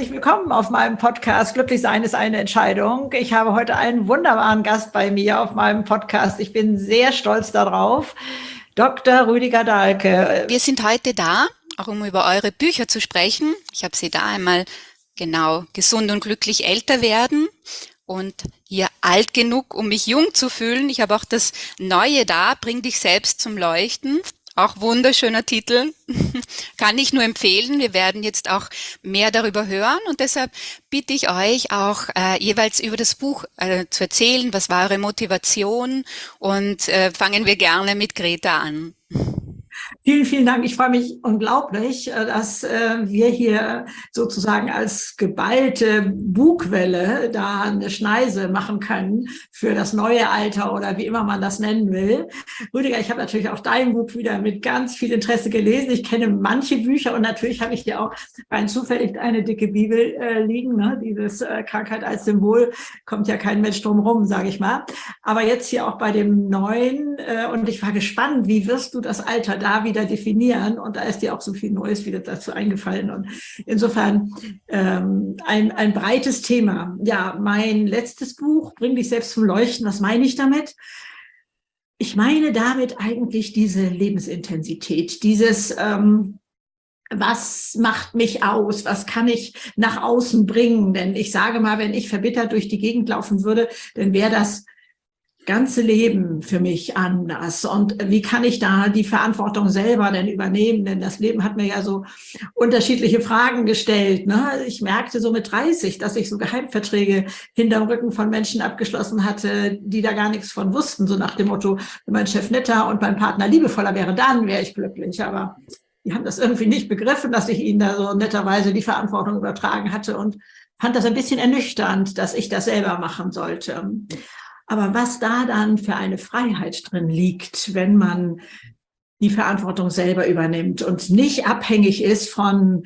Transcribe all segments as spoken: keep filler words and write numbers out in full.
herzlich willkommen auf meinem Podcast Glücklich sein ist eine Entscheidung. Ich habe heute einen wunderbaren Gast bei mir auf meinem Podcast. Ich bin sehr stolz darauf. Doktor Rüdiger Dahlke. Wir sind heute da, auch um über eure Bücher zu sprechen. Ich habe sie da einmal genau gesund und glücklich älter werden und hier alt genug, um mich jung zu fühlen. Ich habe auch das Neue da, bring dich selbst zum Leuchten. Auch wunderschöner Titel, kann ich nur empfehlen. Wir werden jetzt auch mehr darüber hören und deshalb bitte ich euch auch äh, jeweils über das Buch äh, zu erzählen, was war eure Motivation und äh, fangen wir gerne mit Greta an. Vielen, vielen Dank. Ich freue mich unglaublich, dass wir hier sozusagen als geballte Bugwelle da eine Schneise machen können für das neue Alter oder wie immer man das nennen will. Rüdiger, ich habe natürlich auch dein Buch wieder mit ganz viel Interesse gelesen. Ich kenne manche Bücher und natürlich habe ich hier auch rein zufällig eine dicke Bibel äh, liegen. Ne? Dieses äh, Krankheit als Symbol kommt ja kein Mensch drum rum, sage ich mal. Aber jetzt hier auch bei dem neuen äh, und ich war gespannt, wie wirst du das Alter da wieder definieren und da ist dir auch so viel Neues wieder dazu eingefallen und insofern ähm, ein, ein breites Thema. Ja, mein letztes Buch, Bring dich selbst zum Leuchten, was meine ich damit? Ich meine damit eigentlich diese Lebensintensität, dieses ähm, was macht mich aus? Was kann ich nach außen bringen? Denn ich sage mal, wenn ich verbittert durch die Gegend laufen würde, dann wäre das ganze Leben für mich anders. Und wie kann ich da die Verantwortung selber denn übernehmen? Denn das Leben hat mir ja so unterschiedliche Fragen gestellt. Ne? Ich merkte so mit dreißig, dass ich so Geheimverträge hinterm Rücken von Menschen abgeschlossen hatte, die da gar nichts von wussten. So nach dem Motto, wenn mein Chef netter und mein Partner liebevoller wäre, dann wäre ich glücklich. Aber die haben das irgendwie nicht begriffen, dass ich ihnen da so netterweise die Verantwortung übertragen hatte und fand das ein bisschen ernüchternd, dass ich das selber machen sollte. Aber was da dann für eine Freiheit drin liegt, wenn man die Verantwortung selber übernimmt und nicht abhängig ist von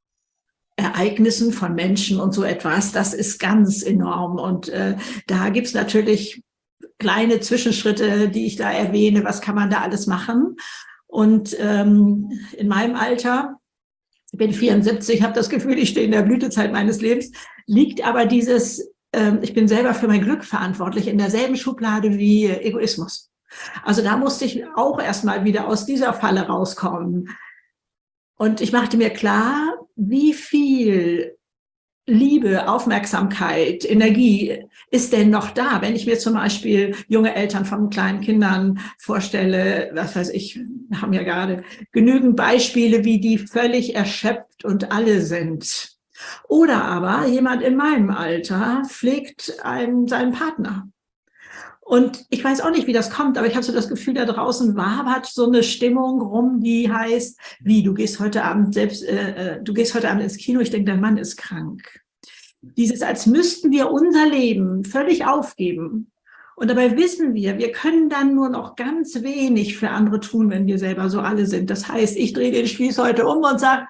Ereignissen, von Menschen und so etwas, das ist ganz enorm. Und äh, da gibt's natürlich kleine Zwischenschritte, die ich da erwähne. Was kann man da alles machen? Und ähm, in meinem Alter, ich bin vierundsiebzig, habe das Gefühl, ich stehe in der Blütezeit meines Lebens, liegt aber dieses ich bin selber für mein Glück verantwortlich, in derselben Schublade wie Egoismus. Also da musste ich auch erstmal wieder aus dieser Falle rauskommen. Und ich machte mir klar, wie viel Liebe, Aufmerksamkeit, Energie ist denn noch da, wenn ich mir zum Beispiel junge Eltern von kleinen Kindern vorstelle, was weiß ich, wir haben ja gerade genügend Beispiele, wie die völlig erschöpft und alle sind. Oder aber jemand in meinem Alter pflegt einen, seinen Partner. Und ich weiß auch nicht, wie das kommt, aber ich habe so das Gefühl, da draußen wabert so eine Stimmung rum, die heißt, wie, du gehst heute Abend selbst, äh, du gehst heute Abend ins Kino, ich denke, dein Mann ist krank. Dieses, als müssten wir unser Leben völlig aufgeben. Und dabei wissen wir, wir können dann nur noch ganz wenig für andere tun, wenn wir selber so alle sind. Das heißt, ich drehe den Spieß heute um und sage,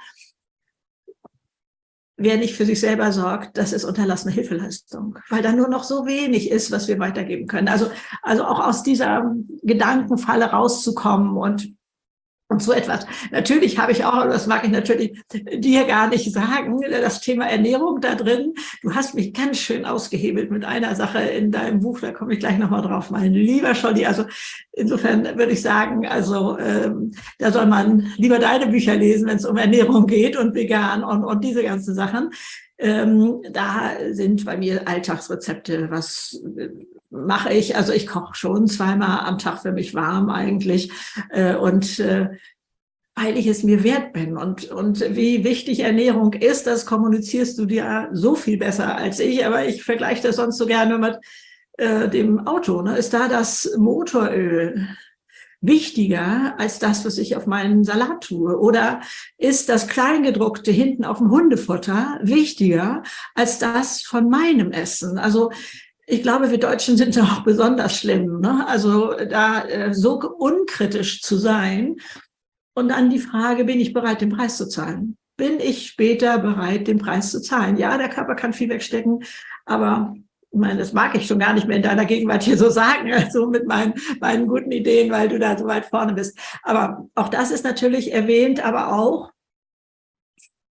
wer nicht für sich selber sorgt, das ist unterlassene Hilfeleistung, weil da nur noch so wenig ist, was wir weitergeben können. Also, also auch aus dieser Gedankenfalle rauszukommen und Und so etwas. Natürlich habe ich auch, das mag ich natürlich dir gar nicht sagen, das Thema Ernährung da drin. Du hast mich ganz schön ausgehebelt mit einer Sache in deinem Buch, da komme ich gleich nochmal drauf, mein lieber Scholli. Also insofern würde ich sagen, also ähm, da soll man lieber deine Bücher lesen, wenn es um Ernährung geht und vegan und, und diese ganzen Sachen. Ähm, da sind bei mir Alltagsrezepte, was mache ich? Also ich koche schon zweimal am Tag für mich warm eigentlich äh, und äh, weil ich es mir wert bin und und wie wichtig Ernährung ist, das kommunizierst du dir so viel besser als ich, aber ich vergleiche das sonst so gerne mit äh, dem Auto. Ne? Ist da das Motoröl wichtiger als das, was ich auf meinen Salat tue? Oder ist das Kleingedruckte hinten auf dem Hundefutter wichtiger als das von meinem Essen? Also ich glaube, wir Deutschen sind da auch besonders schlimm, ne? Also da äh, so unkritisch zu sein. Und dann die Frage, bin ich bereit, den Preis zu zahlen? Bin ich später bereit, den Preis zu zahlen? Ja, der Körper kann viel wegstecken, aber ich meine, das mag ich schon gar nicht mehr in deiner Gegenwart hier so sagen, also mit meinen, meinen guten Ideen, weil du da so weit vorne bist. Aber auch das ist natürlich erwähnt, aber auch,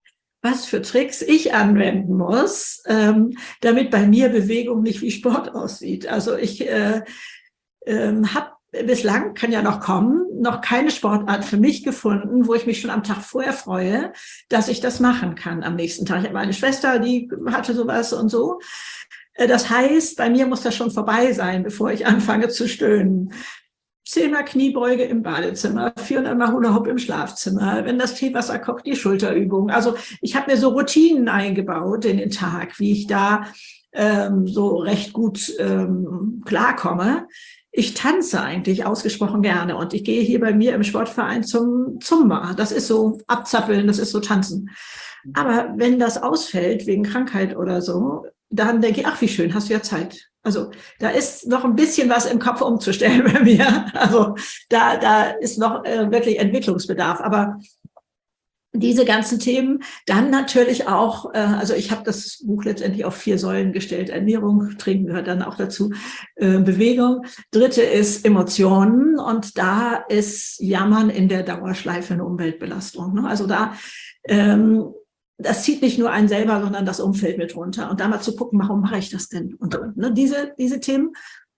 was für Tricks ich anwenden muss, ähm, damit bei mir Bewegung nicht wie Sport aussieht. Also ich äh, äh, habe bislang, kann ja noch kommen, noch keine Sportart für mich gefunden, wo ich mich schon am Tag vorher freue, dass ich das machen kann am nächsten Tag. Ich habe eine Schwester, die hatte sowas und so. Das heißt, bei mir muss das schon vorbei sein, bevor ich anfange zu stöhnen. Zehnmal Kniebeuge im Badezimmer, vierhundert Mal Hula Hoop im Schlafzimmer, wenn das Teewasser kocht, die Schulterübung. Also ich habe mir so Routinen eingebaut in den Tag, wie ich da ähm, so recht gut ähm, klarkomme. Ich tanze eigentlich ausgesprochen gerne und ich gehe hier bei mir im Sportverein zum Zumba. Das ist so abzappeln, das ist so tanzen. Aber wenn das ausfällt wegen Krankheit oder so, dann denke ich, ach, wie schön, hast du ja Zeit. Also da ist noch ein bisschen was im Kopf umzustellen bei mir. Also da, da ist noch äh, wirklich Entwicklungsbedarf. Aber diese ganzen Themen, dann natürlich auch, äh, also ich habe das Buch letztendlich auf vier Säulen gestellt. Ernährung, Trinken gehört dann auch dazu, äh, Bewegung. Dritte ist Emotionen und da ist Jammern in der Dauerschleife eine Umweltbelastung. Ne? Also da ähm, das zieht nicht nur einen selber, sondern das Umfeld mit runter. Und da mal zu gucken, warum mache ich das denn? Und, und ne, diese, diese Themen,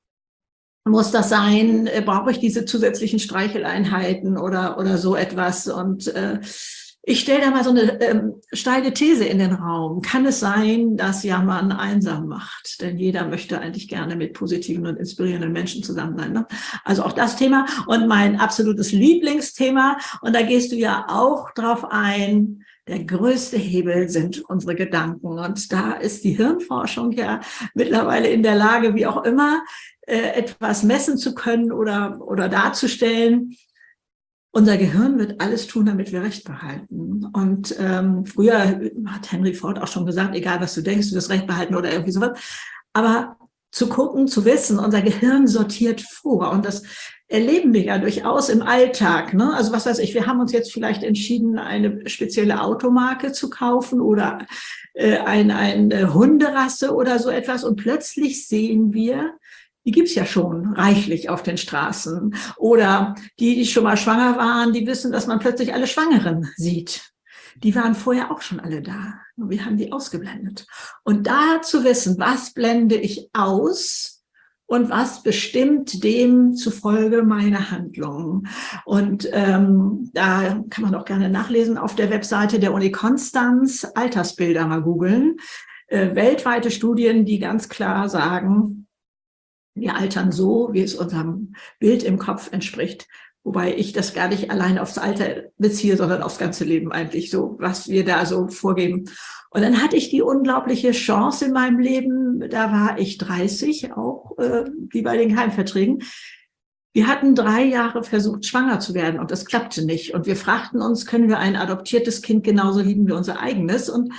muss das sein? Äh, brauche ich diese zusätzlichen Streicheleinheiten oder, oder so etwas? Und äh, ich stelle da mal so eine ähm, steile These in den Raum. Kann es sein, dass Jammern einsam macht? Denn jeder möchte eigentlich gerne mit positiven und inspirierenden Menschen zusammen sein. Ne? Also auch das Thema. Und mein absolutes Lieblingsthema, und da gehst du ja auch drauf ein, der größte Hebel sind unsere Gedanken. Und da ist die Hirnforschung ja mittlerweile in der Lage, wie auch immer, äh, etwas messen zu können oder, oder darzustellen. Unser Gehirn wird alles tun, damit wir Recht behalten. Und ähm, früher hat Henry Ford auch schon gesagt, egal was du denkst, du wirst Recht behalten oder irgendwie sowas. Aber zu gucken, zu wissen, unser Gehirn sortiert vor. Und das erleben wir ja durchaus im Alltag. Ne? Also was weiß ich, wir haben uns jetzt vielleicht entschieden, eine spezielle Automarke zu kaufen oder äh, ein, eine Hunderasse oder so etwas. Und plötzlich sehen wir, die gibt's ja schon reichlich auf den Straßen. Oder die, die schon mal schwanger waren, die wissen, dass man plötzlich alle Schwangeren sieht. Die waren vorher auch schon alle da. Und wir haben die ausgeblendet. Und da zu wissen, was blende ich aus und was bestimmt demzufolge meine Handlungen. Und ähm, da kann man auch gerne nachlesen auf der Webseite der Uni Konstanz, Altersbilder mal googeln. Äh, weltweite Studien, die ganz klar sagen, wir altern so, wie es unserem Bild im Kopf entspricht. Wobei ich das gar nicht allein aufs Alter beziehe, sondern aufs ganze Leben eigentlich, so was wir da so vorgeben. Und dann hatte ich die unglaubliche Chance in meinem Leben, da war ich dreißig, auch äh, wie bei den Geheimverträgen. Wir hatten drei Jahre versucht, schwanger zu werden und das klappte nicht. Und wir fragten uns, können wir ein adoptiertes Kind genauso lieben wie unser eigenes? Und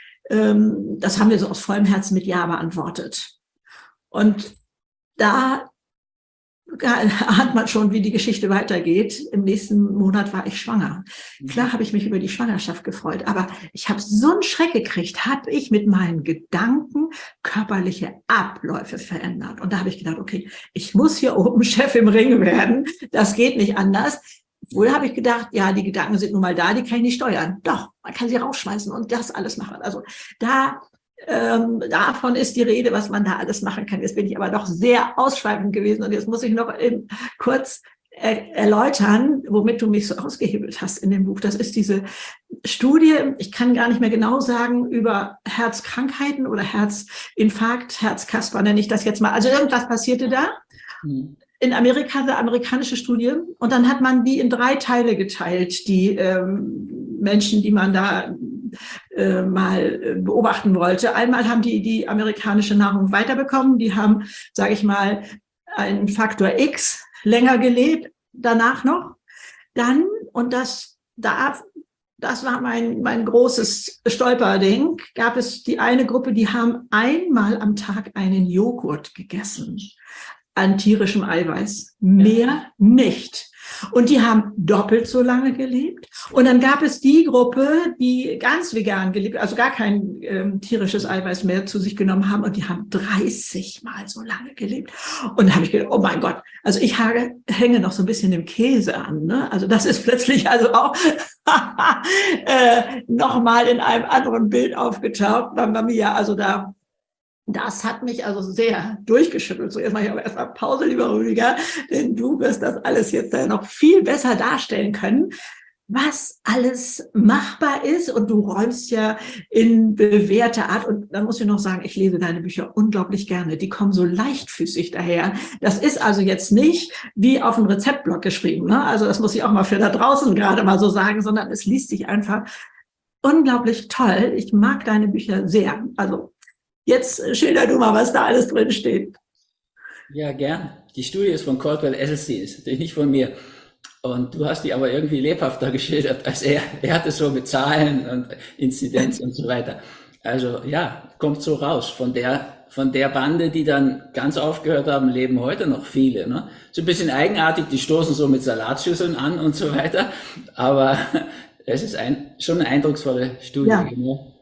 ähm, das haben wir so aus vollem Herzen mit Ja beantwortet. Und da ahnt man schon, wie die Geschichte weitergeht. Im nächsten Monat war ich schwanger. Klar habe ich mich über die Schwangerschaft gefreut, aber ich habe so einen Schreck gekriegt, habe ich mit meinen Gedanken körperliche Abläufe verändert. Und da habe ich gedacht, okay, ich muss hier oben Chef im Ring werden. Das geht nicht anders. Wohl habe ich gedacht, ja, die Gedanken sind nun mal da, die kann ich nicht steuern. Doch, man kann sie rausschmeißen und das alles machen. Also da Ähm, davon ist die Rede, was man da alles machen kann. Jetzt bin ich aber doch sehr ausschweifend gewesen und jetzt muss ich noch eben kurz er erläutern, womit du mich so ausgehebelt hast in dem Buch. Das ist diese Studie, ich kann gar nicht mehr genau sagen, über Herzkrankheiten oder Herzinfarkt, Herzkasper nenne ich das jetzt mal. Also irgendwas passierte da. Mhm. In Amerika, eine amerikanische Studie. Und dann hat man die in drei Teile geteilt, die ähm, Menschen, die man da äh, mal beobachten wollte. Einmal haben die die amerikanische Nahrung weiterbekommen. Die haben, sage ich mal, einen Faktor X länger gelebt, danach noch. Dann, und das, da, das war mein, mein großes Stolperding, gab es die eine Gruppe, die haben einmal am Tag einen Joghurt gegessen. An tierischem Eiweiß. Mehr nicht. Und die haben doppelt so lange gelebt. Und dann gab es die Gruppe, die ganz vegan gelebt, also gar kein ähm, tierisches Eiweiß mehr zu sich genommen haben. Und die haben dreißig Mal so lange gelebt. Und da habe ich gedacht, oh mein Gott, also ich hage, hänge noch so ein bisschen im Käse an. Ne? Also das ist plötzlich also auch äh, nochmal in einem anderen Bild aufgetaucht bei mir. Also da Das hat mich also sehr durchgeschüttelt. So, jetzt mache ich aber erstmal Pause, lieber Rüdiger, denn du wirst das alles jetzt noch viel besser darstellen können, was alles machbar ist. Und du räumst ja in bewährter Art. Und dann muss ich noch sagen, ich lese deine Bücher unglaublich gerne. Die kommen so leichtfüßig daher. Das ist also jetzt nicht wie auf dem Rezeptblock geschrieben, ne? Also das muss ich auch mal für da draußen gerade mal so sagen, sondern es liest sich einfach unglaublich toll. Ich mag deine Bücher sehr. Also jetzt schilder du mal, was da alles drin steht. Ja, gern. Die Studie ist von Caldwell Esselstyn, ist natürlich nicht von mir. Und du hast die aber irgendwie lebhafter geschildert als er. Er hat es so mit Zahlen und Inzidenz und so weiter. Also ja, kommt so raus. Von der, von der Bande, die dann ganz aufgehört haben, leben heute noch viele. Ne? So ein bisschen eigenartig, die stoßen so mit Salatschüsseln an und so weiter. Aber es ist ein, schon eine eindrucksvolle Studie. Ja. Genau.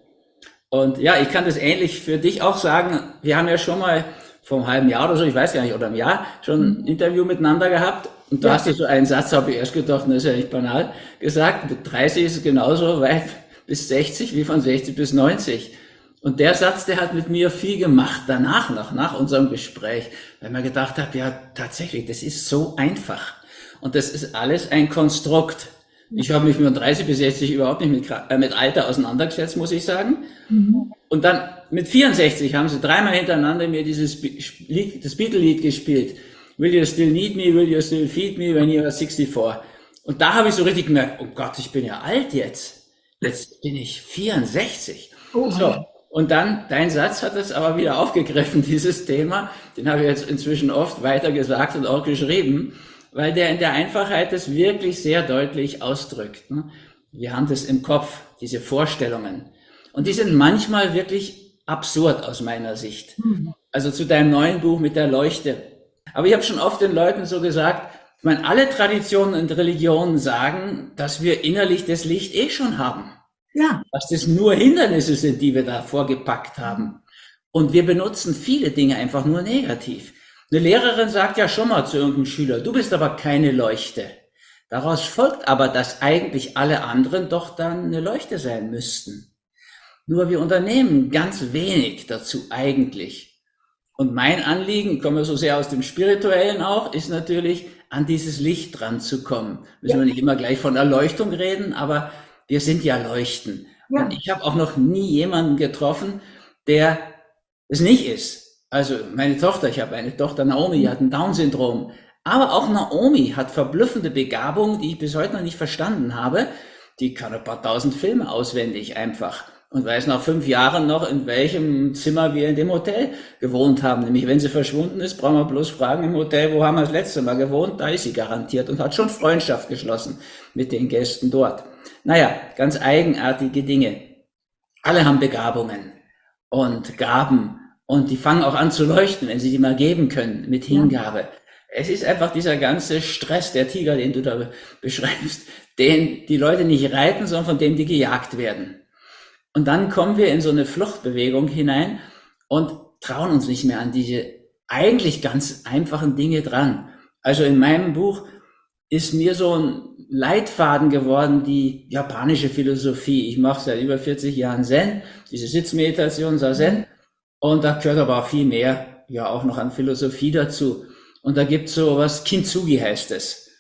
Und ja, ich kann das ähnlich für dich auch sagen. Wir haben ja schon mal vor einem halben Jahr oder so, ich weiß gar nicht, oder einem Jahr, schon ein Interview miteinander gehabt. Und da Ja. hast du so einen Satz, habe ich erst gedacht, das ist ja nicht banal, gesagt, mit dreißig ist es genauso weit bis sechzig wie von sechzig bis neunzig. Und der Satz, der hat mit mir viel gemacht danach noch, nach unserem Gespräch, weil man gedacht hat, ja tatsächlich, das ist so einfach. Und das ist alles ein Konstrukt. Ich habe mich mit dreißig bis sechzig überhaupt nicht mit, äh, mit Alter auseinandergesetzt, muss ich sagen. Mhm. Und dann mit vierundsechzig haben sie dreimal hintereinander mir dieses Lied, das Beatle-Lied gespielt. Will you still need me? Will you still feed me when you are sixty-four? Und da habe ich so richtig gemerkt, oh Gott, ich bin ja alt jetzt. Jetzt bin ich vierundsechzig. Oh. So. Und dann, dein Satz hat es aber wieder aufgegriffen, dieses Thema. Den habe ich jetzt inzwischen oft weiter gesagt und auch geschrieben, weil der in der Einfachheit das wirklich sehr deutlich ausdrückt. Wir haben das im Kopf, diese Vorstellungen. Und die sind manchmal wirklich absurd aus meiner Sicht. Also zu deinem neuen Buch mit der Leuchte. Aber ich habe schon oft den Leuten so gesagt, ich meine, alle Traditionen und Religionen sagen, dass wir innerlich das Licht eh schon haben. Ja. Dass das nur Hindernisse sind, die wir da vorgepackt haben. Und wir benutzen viele Dinge einfach nur negativ. Eine Lehrerin sagt ja schon mal zu irgendeinem Schüler, du bist aber keine Leuchte. Daraus folgt aber, dass eigentlich alle anderen doch dann eine Leuchte sein müssten. Nur wir unternehmen ganz wenig dazu eigentlich. Und mein Anliegen, ich komme so sehr aus dem Spirituellen auch, ist natürlich, an dieses Licht dran zu kommen. Müssen ja. wir nicht immer gleich von Erleuchtung reden, aber wir sind ja Leuchten. Ja. Und ich habe auch noch nie jemanden getroffen, der es nicht ist. Also meine Tochter, ich habe eine Tochter, Naomi, die hat ein Down-Syndrom. Aber auch Naomi hat verblüffende Begabungen, die ich bis heute noch nicht verstanden habe. Die kann ein paar tausend Filme auswendig einfach. Und weiß nach fünf Jahren noch, in welchem Zimmer wir in dem Hotel gewohnt haben. Nämlich, wenn sie verschwunden ist, brauchen wir bloß fragen im Hotel, wo haben wir das letzte Mal gewohnt? Da ist sie garantiert und hat schon Freundschaft geschlossen mit den Gästen dort. Naja, ganz eigenartige Dinge. Alle haben Begabungen und Gaben und die fangen auch an zu leuchten, wenn sie die mal geben können mit Hingabe. Ja. Es ist einfach dieser ganze Stress, der Tiger, den du da beschreibst, den die Leute nicht reiten, sondern von dem die gejagt werden. Und dann kommen wir in so eine Fluchtbewegung hinein und trauen uns nicht mehr an diese eigentlich ganz einfachen Dinge dran. Also in meinem Buch ist mir so ein Leitfaden geworden, die japanische Philosophie. Ich mache seit über vierzig Jahren Zen, diese Sitzmeditation Zazen. Und da gehört aber auch viel mehr, ja auch noch an Philosophie dazu. Und da gibt's so was, Kintsugi heißt es.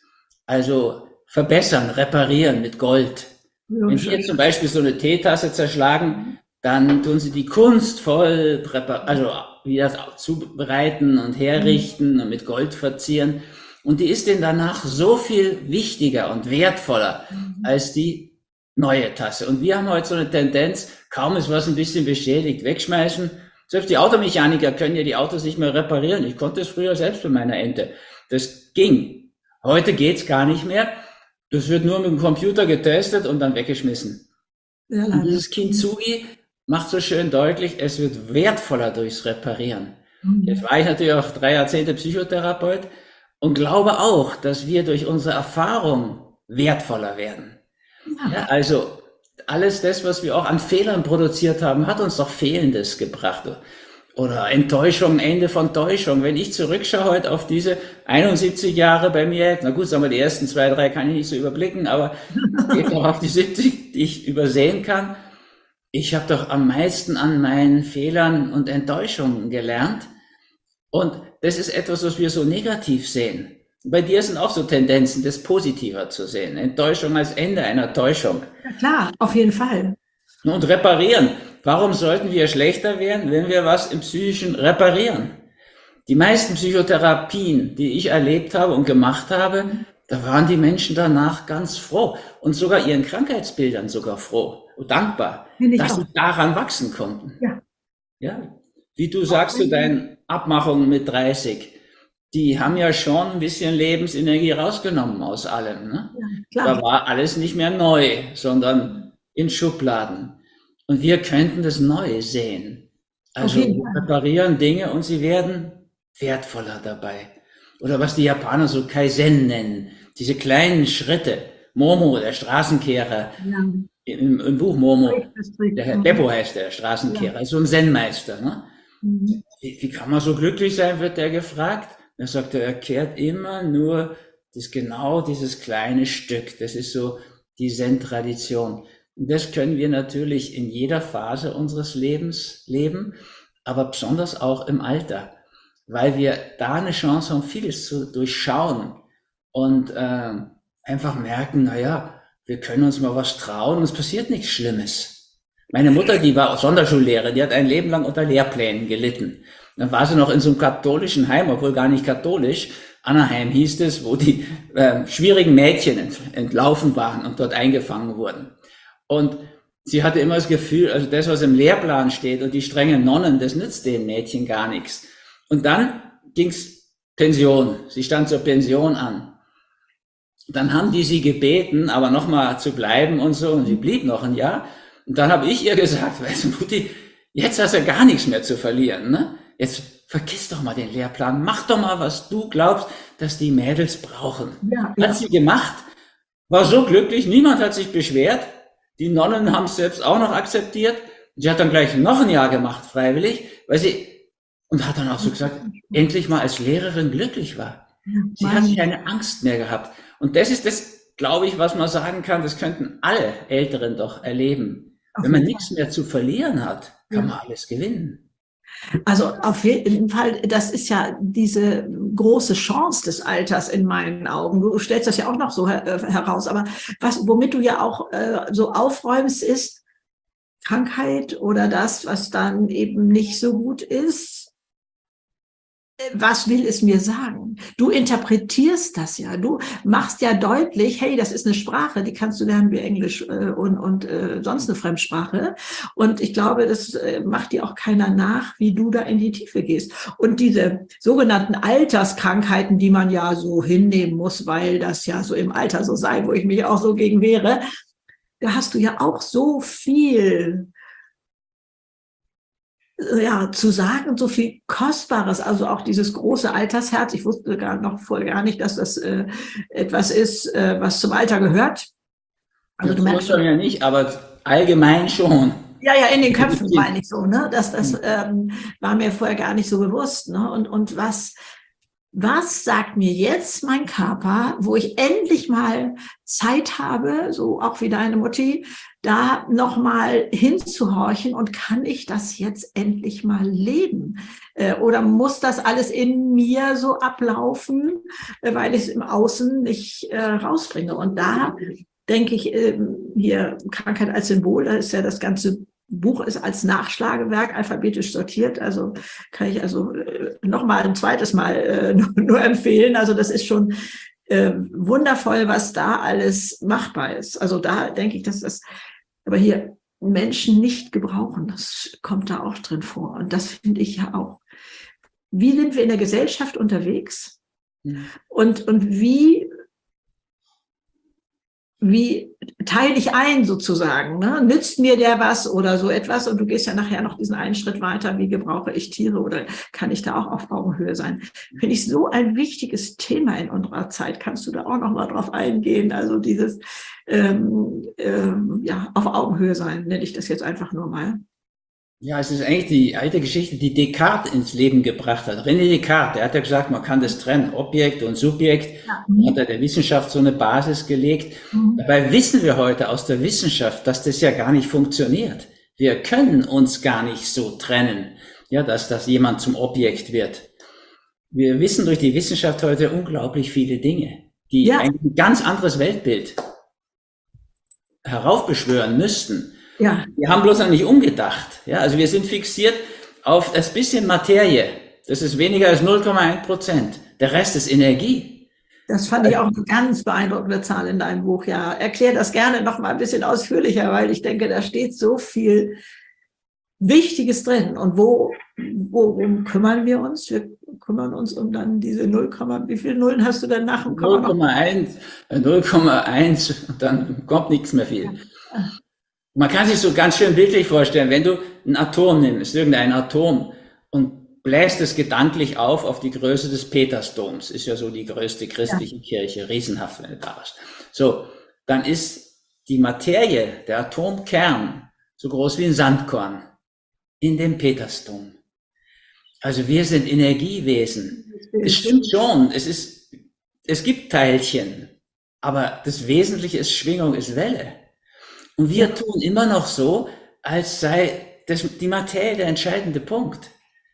Also verbessern, reparieren mit Gold. Wenn Sie jetzt zum Beispiel so eine Teetasse zerschlagen, dann tun Sie die kunstvoll also wieder zubereiten und herrichten und mit Gold verzieren. Und die ist denen danach so viel wichtiger und wertvoller als die neue Tasse. Und wir haben heute so eine Tendenz, kaum ist was ein bisschen beschädigt, wegschmeißen. Selbst die Automechaniker können ja die Autos nicht mehr reparieren. Ich konnte es früher selbst bei meiner Ente. Das ging. Heute geht's gar nicht mehr. Das wird nur mit dem Computer getestet und dann weggeschmissen. Ja, und dieses Kintsugi macht so schön deutlich, es wird wertvoller durchs Reparieren. Mhm. Jetzt war ich natürlich auch drei Jahrzehnte Psychotherapeut und glaube auch, dass wir durch unsere Erfahrung wertvoller werden. Ja. Ja, also alles das, was wir auch an Fehlern produziert haben, hat uns doch Fehlendes gebracht. Oder Enttäuschung, Ende von Täuschung. Wenn ich zurückschaue heute auf diese einundsiebzig Jahre bei mir, na gut, sagen wir, die ersten zwei, drei kann ich nicht so überblicken, aber geht auch auf die siebzig, die ich übersehen kann. Ich habe doch am meisten an meinen Fehlern und Enttäuschungen gelernt. Und das ist etwas, was wir so negativ sehen. Bei dir sind auch so Tendenzen, das positiver zu sehen. Enttäuschung als Ende einer Täuschung. Ja, klar, auf jeden Fall. Und reparieren. Warum sollten wir schlechter werden, wenn wir was im Psychischen reparieren? Die meisten Psychotherapien, die ich erlebt habe und gemacht habe, da waren die Menschen danach ganz froh und sogar ihren Krankheitsbildern sogar froh und dankbar, dass sie daran wachsen konnten. Ja. Ja. Wie du sagst zu deinen Abmachungen mit dreißig, die haben ja schon ein bisschen Lebensenergie rausgenommen aus allem. Ne? Ja, klar. Da war alles nicht mehr neu, sondern in Schubladen. Und wir könnten das neu sehen. Also wir reparieren Dinge und sie werden wertvoller dabei. Oder was die Japaner so Kaizen nennen, diese kleinen Schritte. Momo, der Straßenkehrer, ja. im, im Buch Momo, der Herr Beppo heißt der Straßenkehrer, ja. So ein Zen-Meister. Ne? Mhm. Wie, wie kann man so glücklich sein, wird der gefragt. Er sagt, er kehrt immer nur das genau dieses kleine Stück. Das ist so die Zen-Tradition. Und das können wir natürlich in jeder Phase unseres Lebens leben, aber besonders auch im Alter, weil wir da eine Chance haben, vieles zu durchschauen und äh, einfach merken, naja, wir können uns mal was trauen und es passiert nichts Schlimmes. Meine Mutter, die war Sonderschullehrerin, die hat ein Leben lang unter Lehrplänen gelitten. Dann war sie noch in so einem katholischen Heim, obwohl gar nicht katholisch. Anaheim hieß es, wo die äh, schwierigen Mädchen ent, entlaufen waren und dort eingefangen wurden. Und sie hatte immer das Gefühl, also das, was im Lehrplan steht und die strengen Nonnen, das nützt den Mädchen gar nichts. Und dann ging's Pension. Sie stand zur Pension an. Dann haben die sie gebeten, aber nochmal zu bleiben und so. Und sie blieb noch ein Jahr. Und dann habe ich ihr gesagt, weißt du, Mutti, jetzt hast du gar nichts mehr zu verlieren. Ne? Jetzt vergiss doch mal den Lehrplan. Mach doch mal, was du glaubst, dass die Mädels brauchen. Ja, ja. Hat sie gemacht. War so glücklich. Niemand hat sich beschwert. Die Nonnen haben es selbst auch noch akzeptiert. Sie hat dann gleich noch ein Jahr gemacht, freiwillig, weil sie, und hat dann auch so gesagt, endlich mal als Lehrerin glücklich war. Sie hat keine Angst mehr gehabt. Und das ist das, glaube ich, was man sagen kann, das könnten alle Älteren doch erleben. Wenn man nichts mehr zu verlieren hat, kann man alles gewinnen. Also auf jeden Fall, das ist ja diese große Chance des Alters in meinen Augen. Du stellst das ja auch noch so her heraus, aber was, womit du ja auch äh, so aufräumst, ist Krankheit oder das, was dann eben nicht so gut ist. Was will es mir sagen? Du interpretierst das ja. Du machst ja deutlich, hey, das ist eine Sprache, die kannst du lernen wie Englisch äh, und, und äh, sonst eine Fremdsprache. Und ich glaube, das äh, macht dir auch keiner nach, wie du da in die Tiefe gehst. Und diese sogenannten Alterskrankheiten, die man ja so hinnehmen muss, weil das ja so im Alter so sei, wo ich mich auch so gegen wehre, da hast du ja auch so viel ja, zu sagen, so viel Kostbares, also auch dieses große Altersherz. Ich wusste gar noch vorher gar nicht, dass das äh, etwas ist, äh, was zum Alter gehört. Also das du merkst schon ja nicht, aber allgemein schon. Ja, ja, in den Köpfen meine ich so, ne? Das, das ähm, war mir vorher gar nicht so bewusst, ne? Und, und was, was sagt mir jetzt mein Körper, wo ich endlich mal Zeit habe, so auch wie deine Mutti, da nochmal hinzuhorchen und kann ich das jetzt endlich mal leben? Äh, oder muss das alles in mir so ablaufen, äh, weil ich es im Außen nicht äh, rausbringe? Und da denke ich, äh, hier Krankheit als Symbol, da ist ja das ganze Buch ist als Nachschlagewerk alphabetisch sortiert, also kann ich also äh, nochmal ein zweites Mal äh, nur, nur empfehlen. Also das ist schon äh, wundervoll, was da alles machbar ist. Also da denke ich, dass das aber hier Menschen nicht gebrauchen, das kommt da auch drin vor. Und das finde ich ja auch. Wie sind wir in der Gesellschaft unterwegs? Mhm. Und, und wie wie teile ich ein sozusagen, ne? Nützt mir der was oder so etwas? Und du gehst ja nachher noch diesen einen Schritt weiter, wie gebrauche ich Tiere oder kann ich da auch auf Augenhöhe sein? Finde ich so ein wichtiges Thema in unserer Zeit. Kannst du da auch noch mal drauf eingehen? Also dieses ähm, ähm, ja, auf Augenhöhe sein, nenne ich das jetzt einfach nur mal. Ja, es ist eigentlich die alte Geschichte, die Descartes ins Leben gebracht hat. René Descartes, der hat ja gesagt, man kann das trennen, Objekt und Subjekt. Ja. Hat er der Wissenschaft so eine Basis gelegt. Mhm. Dabei wissen wir heute aus der Wissenschaft, dass das ja gar nicht funktioniert. Wir können uns gar nicht so trennen, ja, dass das jemand zum Objekt wird. Wir wissen durch die Wissenschaft heute unglaublich viele Dinge, die Ja. eigentlich ein ganz anderes Weltbild heraufbeschwören müssten. Ja. Wir haben bloß noch nicht umgedacht. Ja, also wir sind fixiert auf das bisschen Materie. Das ist weniger als null Komma eins Prozent. Der Rest ist Energie. Das fand ich auch eine ganz beeindruckende Zahl in deinem Buch. Ja, erklär das gerne noch mal ein bisschen ausführlicher, weil ich denke, da steht so viel Wichtiges drin. Und wo, worum kümmern wir uns? Wir kümmern uns um dann diese null, wie viele Nullen hast du denn nach dem null Komma eins, null Komma eins, dann kommt nichts mehr viel. Ja. Man kann sich so ganz schön bildlich vorstellen, wenn du ein Atom nimmst, irgendein Atom, und bläst es gedanklich auf auf die Größe des Petersdoms, ist ja so die größte christliche ja. Kirche, riesenhaft, wenn du da warst. So, dann ist die Materie, der Atomkern, so groß wie ein Sandkorn in dem Petersdom. Also wir sind Energiewesen. Es stimmt schon, es ist, es gibt Teilchen, aber das Wesentliche ist Schwingung, ist Welle. Und wir tun immer noch so, als sei das, die Materie der entscheidende Punkt.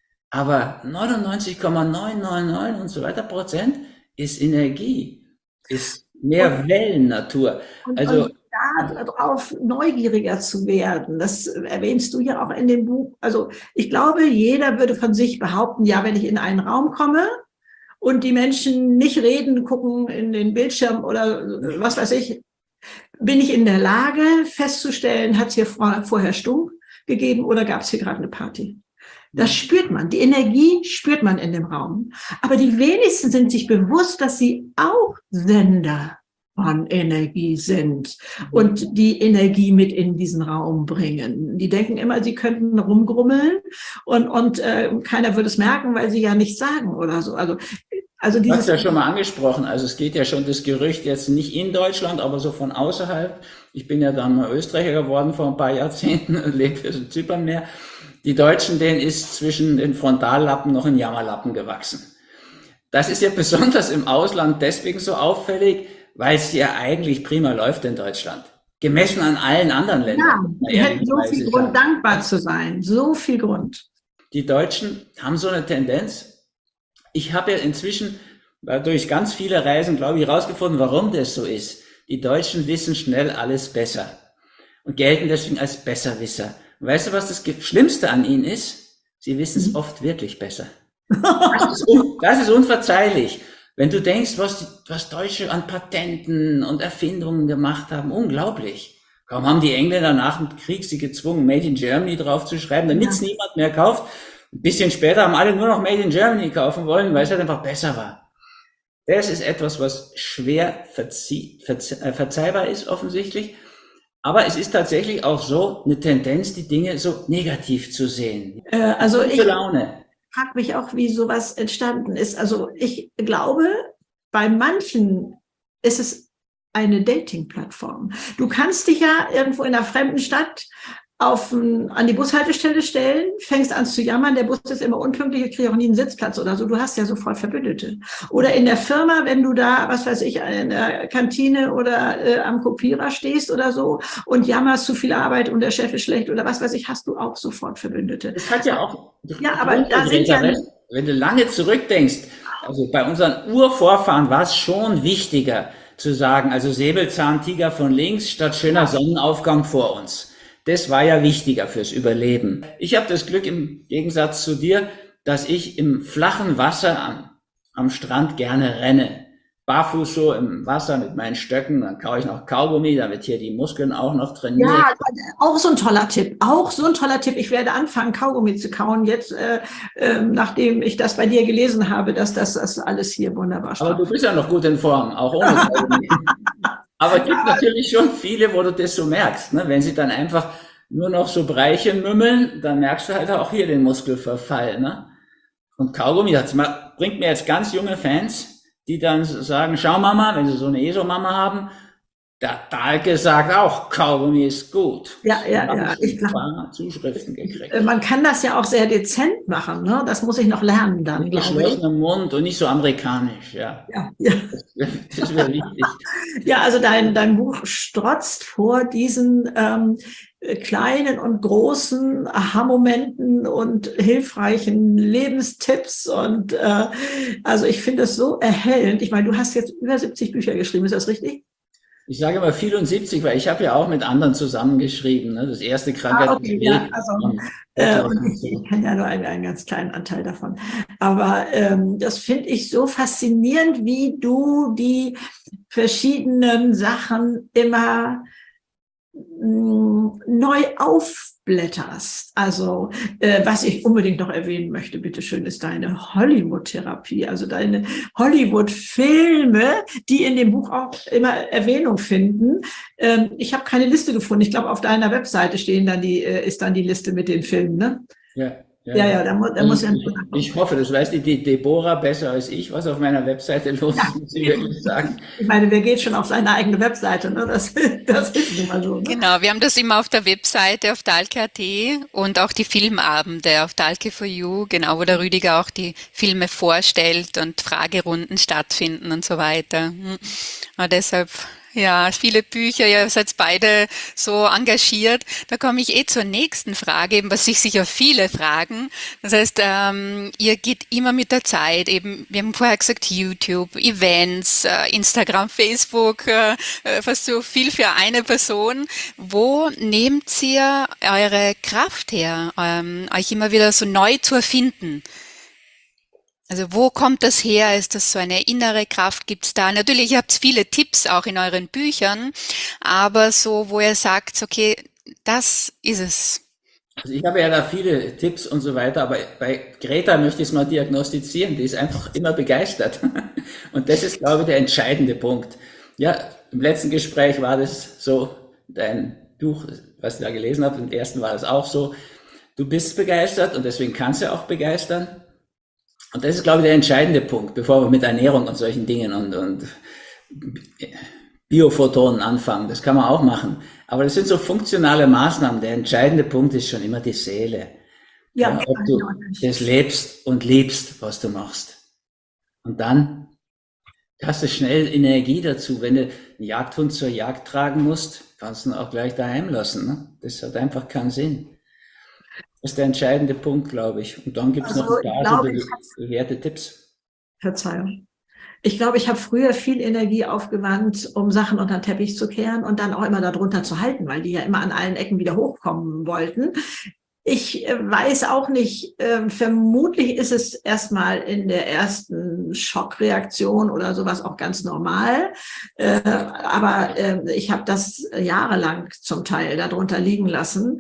Aber neunundneunzig Komma neun neun neun und so weiter Prozent ist Energie, ist mehr und, Wellennatur. Also und darauf neugieriger zu werden, das erwähnst du ja auch in dem Buch. Also ich glaube, jeder würde von sich behaupten, ja, wenn ich in einen Raum komme und die Menschen nicht reden, gucken in den Bildschirm oder was weiß ich, bin ich in der Lage festzustellen, hat es hier vorher Stunk gegeben oder gab es hier gerade eine Party? Das spürt man. Die Energie spürt man in dem Raum. Aber die wenigsten sind sich bewusst, dass sie auch Sender von Energie sind und die Energie mit in diesen Raum bringen. Die denken immer, sie könnten rumgrummeln und, und äh, keiner würde es merken, weil sie ja nichts sagen oder so. Also Also du dieses hast ja schon mal angesprochen, also es geht ja schon das Gerücht jetzt nicht in Deutschland, aber so von außerhalb. Ich bin ja dann mal Österreicher geworden vor ein paar Jahrzehnten und lebe für so Zypern mehr. Die Deutschen, denen ist zwischen den Frontallappen noch ein Jammerlappen gewachsen. Das ist ja besonders im Ausland deswegen so auffällig, weil es ja eigentlich prima läuft in Deutschland. Gemessen an allen anderen Ländern. Ja, wir hätten so viel Grund, dankbar zu sein. So viel Grund. Die Deutschen haben so eine Tendenz. Ich habe ja inzwischen durch ganz viele Reisen, glaube ich, herausgefunden, warum das so ist. Die Deutschen wissen schnell alles besser und gelten deswegen als Besserwisser. Und weißt du, was das Schlimmste an ihnen ist? Sie wissen es oft wirklich besser. Das ist, un das ist unverzeihlich. Wenn du denkst, was, was Deutsche an Patenten und Erfindungen gemacht haben, unglaublich. Kaum haben die Engländer nach dem Krieg sie gezwungen, Made in Germany draufzuschreiben, damit es ja. niemand mehr kauft. Ein bisschen später haben alle nur noch Made in Germany kaufen wollen, weil es halt einfach besser war. Das ist etwas, was schwer verzie verze äh, verzeihbar ist, offensichtlich. Aber es ist tatsächlich auch so eine Tendenz, die Dinge so negativ zu sehen. Äh, also ich Laune. frage mich auch, wie sowas entstanden ist. Also ich glaube, bei manchen ist es eine Dating-Plattform. Du kannst dich ja irgendwo in einer fremden Stadt auf ein, an die Bushaltestelle stellen, fängst an zu jammern, der Bus ist immer unpünktlich, ich kriege auch nie einen Sitzplatz oder so. Du hast ja sofort Verbündete. Oder in der Firma, wenn du da, was weiß ich, in der Kantine oder äh, am Kopierer stehst oder so und jammerst zu viel Arbeit und der Chef ist schlecht oder was weiß ich, hast du auch sofort Verbündete. Das hat ja auch... Ja, aber da sind ja... Wenn du lange zurückdenkst, also bei unseren Urvorfahren war es schon wichtiger zu sagen, also Säbelzahntiger von links statt schöner Sonnenaufgang vor uns. Das war ja wichtiger fürs Überleben. Ich habe das Glück im Gegensatz zu dir, dass ich im flachen Wasser am, am Strand gerne renne. Barfuß so im Wasser mit meinen Stöcken, dann kaue ich noch Kaugummi, damit hier die Muskeln auch noch trainieren. Ja, auch so ein toller Tipp. Auch so ein toller Tipp. Ich werde anfangen, Kaugummi zu kauen, jetzt, äh, äh, nachdem ich das bei dir gelesen habe, dass das, das alles hier wunderbar ist. Aber du bist ja noch gut in Form, auch ohne Kaugummi. Aber es gibt natürlich schon viele, wo du das so merkst, ne? Wenn sie dann einfach nur noch so Breiche mümmeln, dann merkst du halt auch hier den Muskelverfall, ne? Und Kaugummi, das bringt mir jetzt ganz junge Fans, die dann sagen, schau Mama, wenn sie so eine E S O-Mama haben, der Dahlke sagt auch, Kaugummi ist gut. Ja, ja, Da ja. habe ich Ich ein glaube, paar Zuschriften gekriegt. man kann das ja auch sehr dezent machen, ne? Das muss ich noch lernen dann, Mit glaube ich. geschlossenem Mund und nicht so amerikanisch, ja. Ja, ja. Das wäre wichtig. Ja, also dein, dein Buch strotzt vor diesen ähm, kleinen und großen Aha-Momenten und hilfreichen Lebenstipps. Und äh, also ich finde es so erhellend. Ich meine, du hast jetzt über siebzig Bücher geschrieben, ist das richtig? Ich sage mal vierundsiebzig, weil ich habe ja auch mit anderen zusammengeschrieben. Ne? Das erste Krankheit. Ah, okay, ja, also äh, und ich, ich kenne ja nur einen, einen ganz kleinen Anteil davon. Aber ähm, das finde ich so faszinierend, wie du die verschiedenen Sachen immer mh, neu aufblätterst. Also äh, was ich unbedingt noch erwähnen möchte, bitteschön, ist deine Hollywood-Therapie, also deine Hollywood-Filme, die in dem Buch auch immer Erwähnung finden. Ähm, ich habe keine Liste gefunden. Ich glaube, auf deiner Webseite stehen dann die, äh, ist dann die Liste mit den Filmen, ne? Ja. Ja, ja, ja, da, mu da also muss ja. Ich, ich hoffe, das weiß die, die Deborah besser als ich, was auf meiner Webseite los ist, muss ich wirklich sagen. Ich meine, wer geht schon auf seine eigene Webseite, ne? Das, das ist nun mal so. Ne? Genau, wir haben das immer auf der Webseite auf Dahlke Punkt at und auch die Filmabende auf Dahlke for You, genau, wo der Rüdiger auch die Filme vorstellt und Fragerunden stattfinden und so weiter. Und deshalb, ja, viele Bücher, ihr seid beide so engagiert. Da komme ich eh zur nächsten Frage, eben was sich sicher viele fragen. Das heißt, ähm, ihr geht immer mit der Zeit, eben, wir haben vorher gesagt, YouTube, Events, äh, Instagram, Facebook, äh, fast so viel für eine Person. Wo nehmt ihr eure Kraft her, ähm, euch immer wieder so neu zu erfinden? Also wo kommt das her? Ist das so eine innere Kraft? Gibt's da? Natürlich, ihr habt viele Tipps auch in euren Büchern, aber so, wo ihr sagt, okay, das ist es. Also ich habe ja da viele Tipps und so weiter, aber bei Greta möchte ich es mal diagnostizieren. Die ist einfach immer begeistert. Und das ist, glaube ich, der entscheidende Punkt. Ja, im letzten Gespräch war das so, dein Buch, was ich da gelesen habe, im ersten war das auch so. Du bist begeistert und deswegen kannst du auch begeistern. Und das ist, glaube ich, der entscheidende Punkt, bevor wir mit Ernährung und solchen Dingen und, und Biophotonen anfangen. Das kann man auch machen. Aber das sind so funktionale Maßnahmen. Der entscheidende Punkt ist schon immer die Seele. Ja, ja, ob du das lebst und liebst, was du machst. Und dann hast du schnell Energie dazu. Wenn du einen Jagdhund zur Jagd tragen musst, kannst du ihn auch gleich daheim lassen. Ne? Das hat einfach keinen Sinn. Das ist der entscheidende Punkt, glaube ich. Und dann gibt es also noch ein paar be bewährte Tipps. Verzeihung. Ich glaube, ich habe früher viel Energie aufgewandt, um Sachen unter den Teppich zu kehren und dann auch immer darunter zu halten, weil die ja immer an allen Ecken wieder hochkommen wollten. Ich äh, weiß auch nicht, äh, vermutlich ist es erstmal in der ersten Schockreaktion oder sowas auch ganz normal. Äh, aber äh, ich habe das jahrelang zum Teil darunter liegen lassen.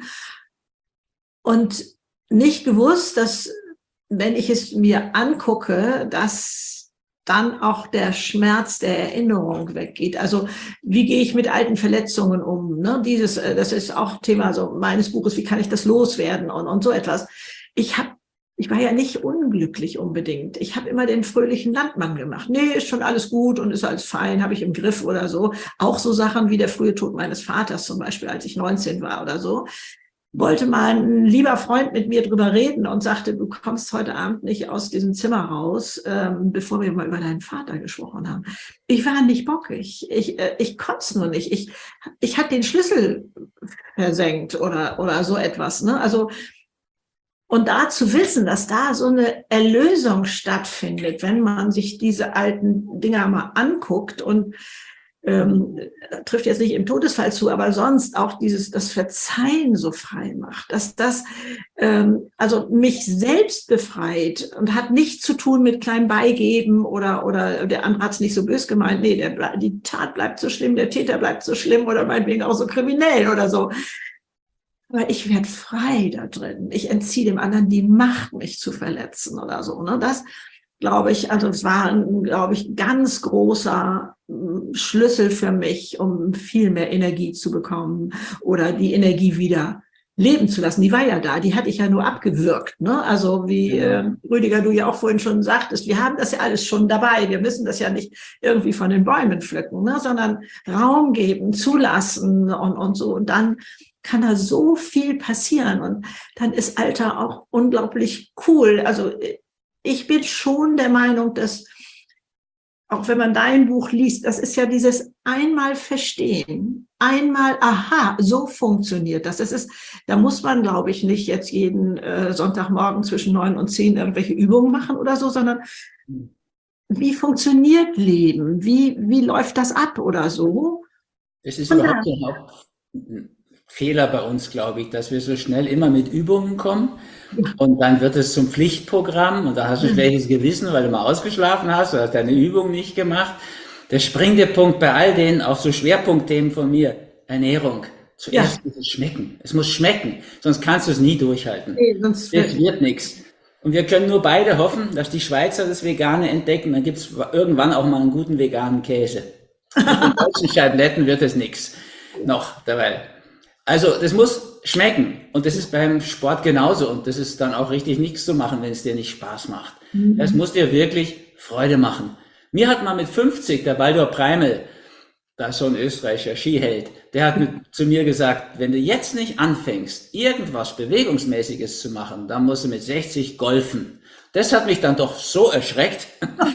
Und nicht gewusst, dass, wenn ich es mir angucke, dass dann auch der Schmerz der Erinnerung weggeht. Also wie gehe ich mit alten Verletzungen um? Ne? Dieses, das ist auch Thema so meines Buches, wie kann ich das loswerden und, und so etwas. Ich habe, ich war ja nicht unglücklich unbedingt. Ich habe immer den fröhlichen Landmann gemacht. Nee, ist schon alles gut und ist alles fein, habe ich im Griff oder so. Auch so Sachen wie der frühe Tod meines Vaters zum Beispiel, als ich neunzehn war oder so. Wollte mal ein lieber Freund mit mir drüber reden und sagte, du kommst heute Abend nicht aus diesem Zimmer raus, ähm, bevor wir mal über deinen Vater gesprochen haben. Ich war nicht bockig. Ich, äh, ich konnte es nur nicht. Ich, ich hatte den Schlüssel versenkt oder, oder so etwas, ne? Also, und da zu wissen, dass da so eine Erlösung stattfindet, wenn man sich diese alten Dinger mal anguckt und Ähm, trifft jetzt nicht im Todesfall zu, aber sonst auch dieses, das Verzeihen so frei macht, dass das ähm, also mich selbst befreit und hat nichts zu tun mit kleinem Beigeben oder, oder der andere hat es nicht so böse gemeint, nee, der, die Tat bleibt so schlimm, der Täter bleibt so schlimm oder meinetwegen auch so kriminell oder so. Aber ich werde frei da drin. Ich entziehe dem anderen die Macht, mich zu verletzen oder so. Ne? Das, glaube ich, also es war ein, glaube ich, ganz großer Schlüssel für mich, um viel mehr Energie zu bekommen oder die Energie wieder leben zu lassen. Die war ja da, die hatte ich ja nur abgewürgt, ne? Also wie äh, Rüdiger, du ja auch vorhin schon sagtest, wir haben das ja alles schon dabei. Wir müssen das ja nicht irgendwie von den Bäumen pflücken, ne? Sondern Raum geben, zulassen und, und so. Und dann kann da so viel passieren. Und dann ist Alter auch unglaublich cool. Also ich bin schon der Meinung, dass auch wenn man dein Buch liest, das ist ja dieses einmal verstehen, einmal, aha, so funktioniert das. Das ist, da muss man, glaube ich, nicht jetzt jeden äh, Sonntagmorgen zwischen neun und zehn irgendwelche Übungen machen oder so, sondern wie funktioniert Leben? Wie, wie läuft das ab oder so? Das ist überhaupt ein Hauptfehler bei uns, glaube ich, dass wir so schnell immer mit Übungen kommen. Und dann wird es zum Pflichtprogramm und da hast du ein schlechtes Gewissen, weil du mal ausgeschlafen hast oder hast deine Übung nicht gemacht. Der springende Punkt bei all denen, auch so Schwerpunktthemen von mir, Ernährung. Zuerst ja. muss es schmecken. Es muss schmecken, sonst kannst du es nie durchhalten. Nee, sonst das wird nichts. Und wir können nur beide hoffen, dass die Schweizer das Vegane entdecken. Dann gibt es irgendwann auch mal einen guten veganen Käse. Mit den deutschen Scheibletten wird es nichts. Noch dabei. Also das muss schmecken und das ist beim Sport genauso und das ist dann auch richtig nichts zu machen, wenn es dir nicht Spaß macht. Mhm. Das muss dir wirklich Freude machen. Mir hat mal mit fünfzig der Baldur Preimel, da ist so ein österreichischer Skiheld, der hat mit, zu mir gesagt, wenn du jetzt nicht anfängst, irgendwas Bewegungsmäßiges zu machen, dann musst du mit sechzig golfen. Das hat mich dann doch so erschreckt,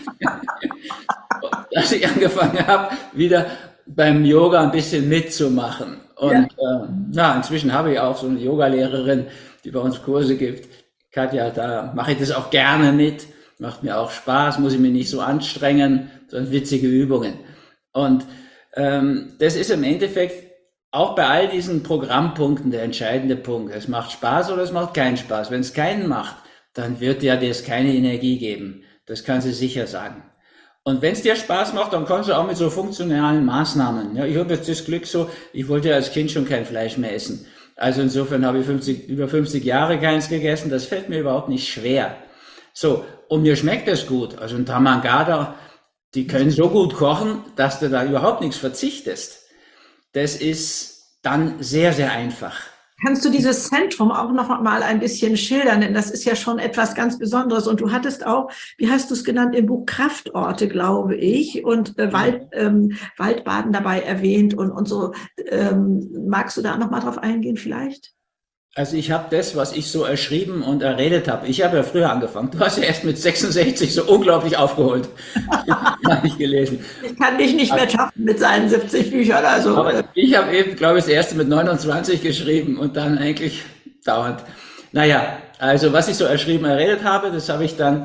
dass ich angefangen habe, wieder beim Yoga ein bisschen mitzumachen. Und ja. Äh, ja, inzwischen habe ich auch so eine Yogalehrerin, die bei uns Kurse gibt. Katja, da mache ich das auch gerne mit. Macht mir auch Spaß, muss ich mich nicht so anstrengen, sondern witzige Übungen. Und ähm, das ist im Endeffekt auch bei all diesen Programmpunkten der entscheidende Punkt. Es macht Spaß oder es macht keinen Spaß. Wenn es keinen macht, dann wird ja das keine Energie geben. Das kann sie sicher sagen. Und wenn es dir Spaß macht, dann kannst du auch mit so funktionalen Maßnahmen. Ja, ich habe jetzt das Glück so, ich wollte ja als Kind schon kein Fleisch mehr essen. Also insofern habe ich fünfzig, über fünfzig Jahre keins gegessen. Das fällt mir überhaupt nicht schwer. So, und mir schmeckt das gut. Also ein Tamangada, die können so gut kochen, dass du da überhaupt nichts verzichtest. Das ist dann sehr, sehr einfach. Kannst du dieses Zentrum auch noch mal ein bisschen schildern? Denn das ist ja schon etwas ganz Besonderes. Und du hattest auch, wie hast du es genannt, im Buch Kraftorte, glaube ich, und äh, Wald, ähm, Waldbaden dabei erwähnt und, und so. Ähm, magst du da noch mal drauf eingehen vielleicht? Also ich habe das, was ich so erschrieben und erredet habe. Ich habe ja früher angefangen. Du hast ja erst mit sechsundsechzig so unglaublich aufgeholt. Habe ich gelesen. Ich kann dich nicht mehr schaffen mit seinen siebzig Büchern. Also. Aber ich habe eben, glaube ich, das erste mit neunundzwanzig geschrieben und dann eigentlich dauernd. Naja, also was ich so erschrieben, erredet habe, das habe ich dann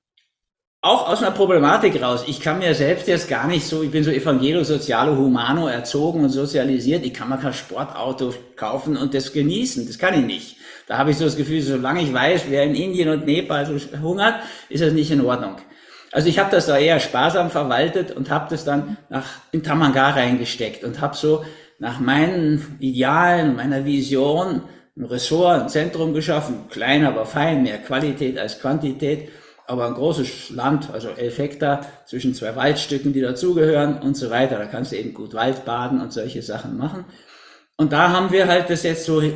auch aus einer Problematik raus. Ich kann mir selbst jetzt gar nicht so, ich bin so evangelo, sozialo, humano erzogen und sozialisiert. Ich kann mir kein Sportauto kaufen und das genießen. Das kann ich nicht. Da habe ich so das Gefühl, solange ich weiß, wer in Indien und Nepal so hungert, ist das nicht in Ordnung. Also ich habe das da eher sparsam verwaltet und habe das dann nach, in Tamanga reingesteckt und habe so nach meinen Idealen, meiner Vision ein Ressort, ein Zentrum geschaffen. Klein, aber fein, mehr Qualität als Quantität. Aber ein großes Land, also elf Hektar zwischen zwei Waldstücken, die dazugehören und so weiter. Da kannst du eben gut Waldbaden und solche Sachen machen. Und da haben wir halt das jetzt so,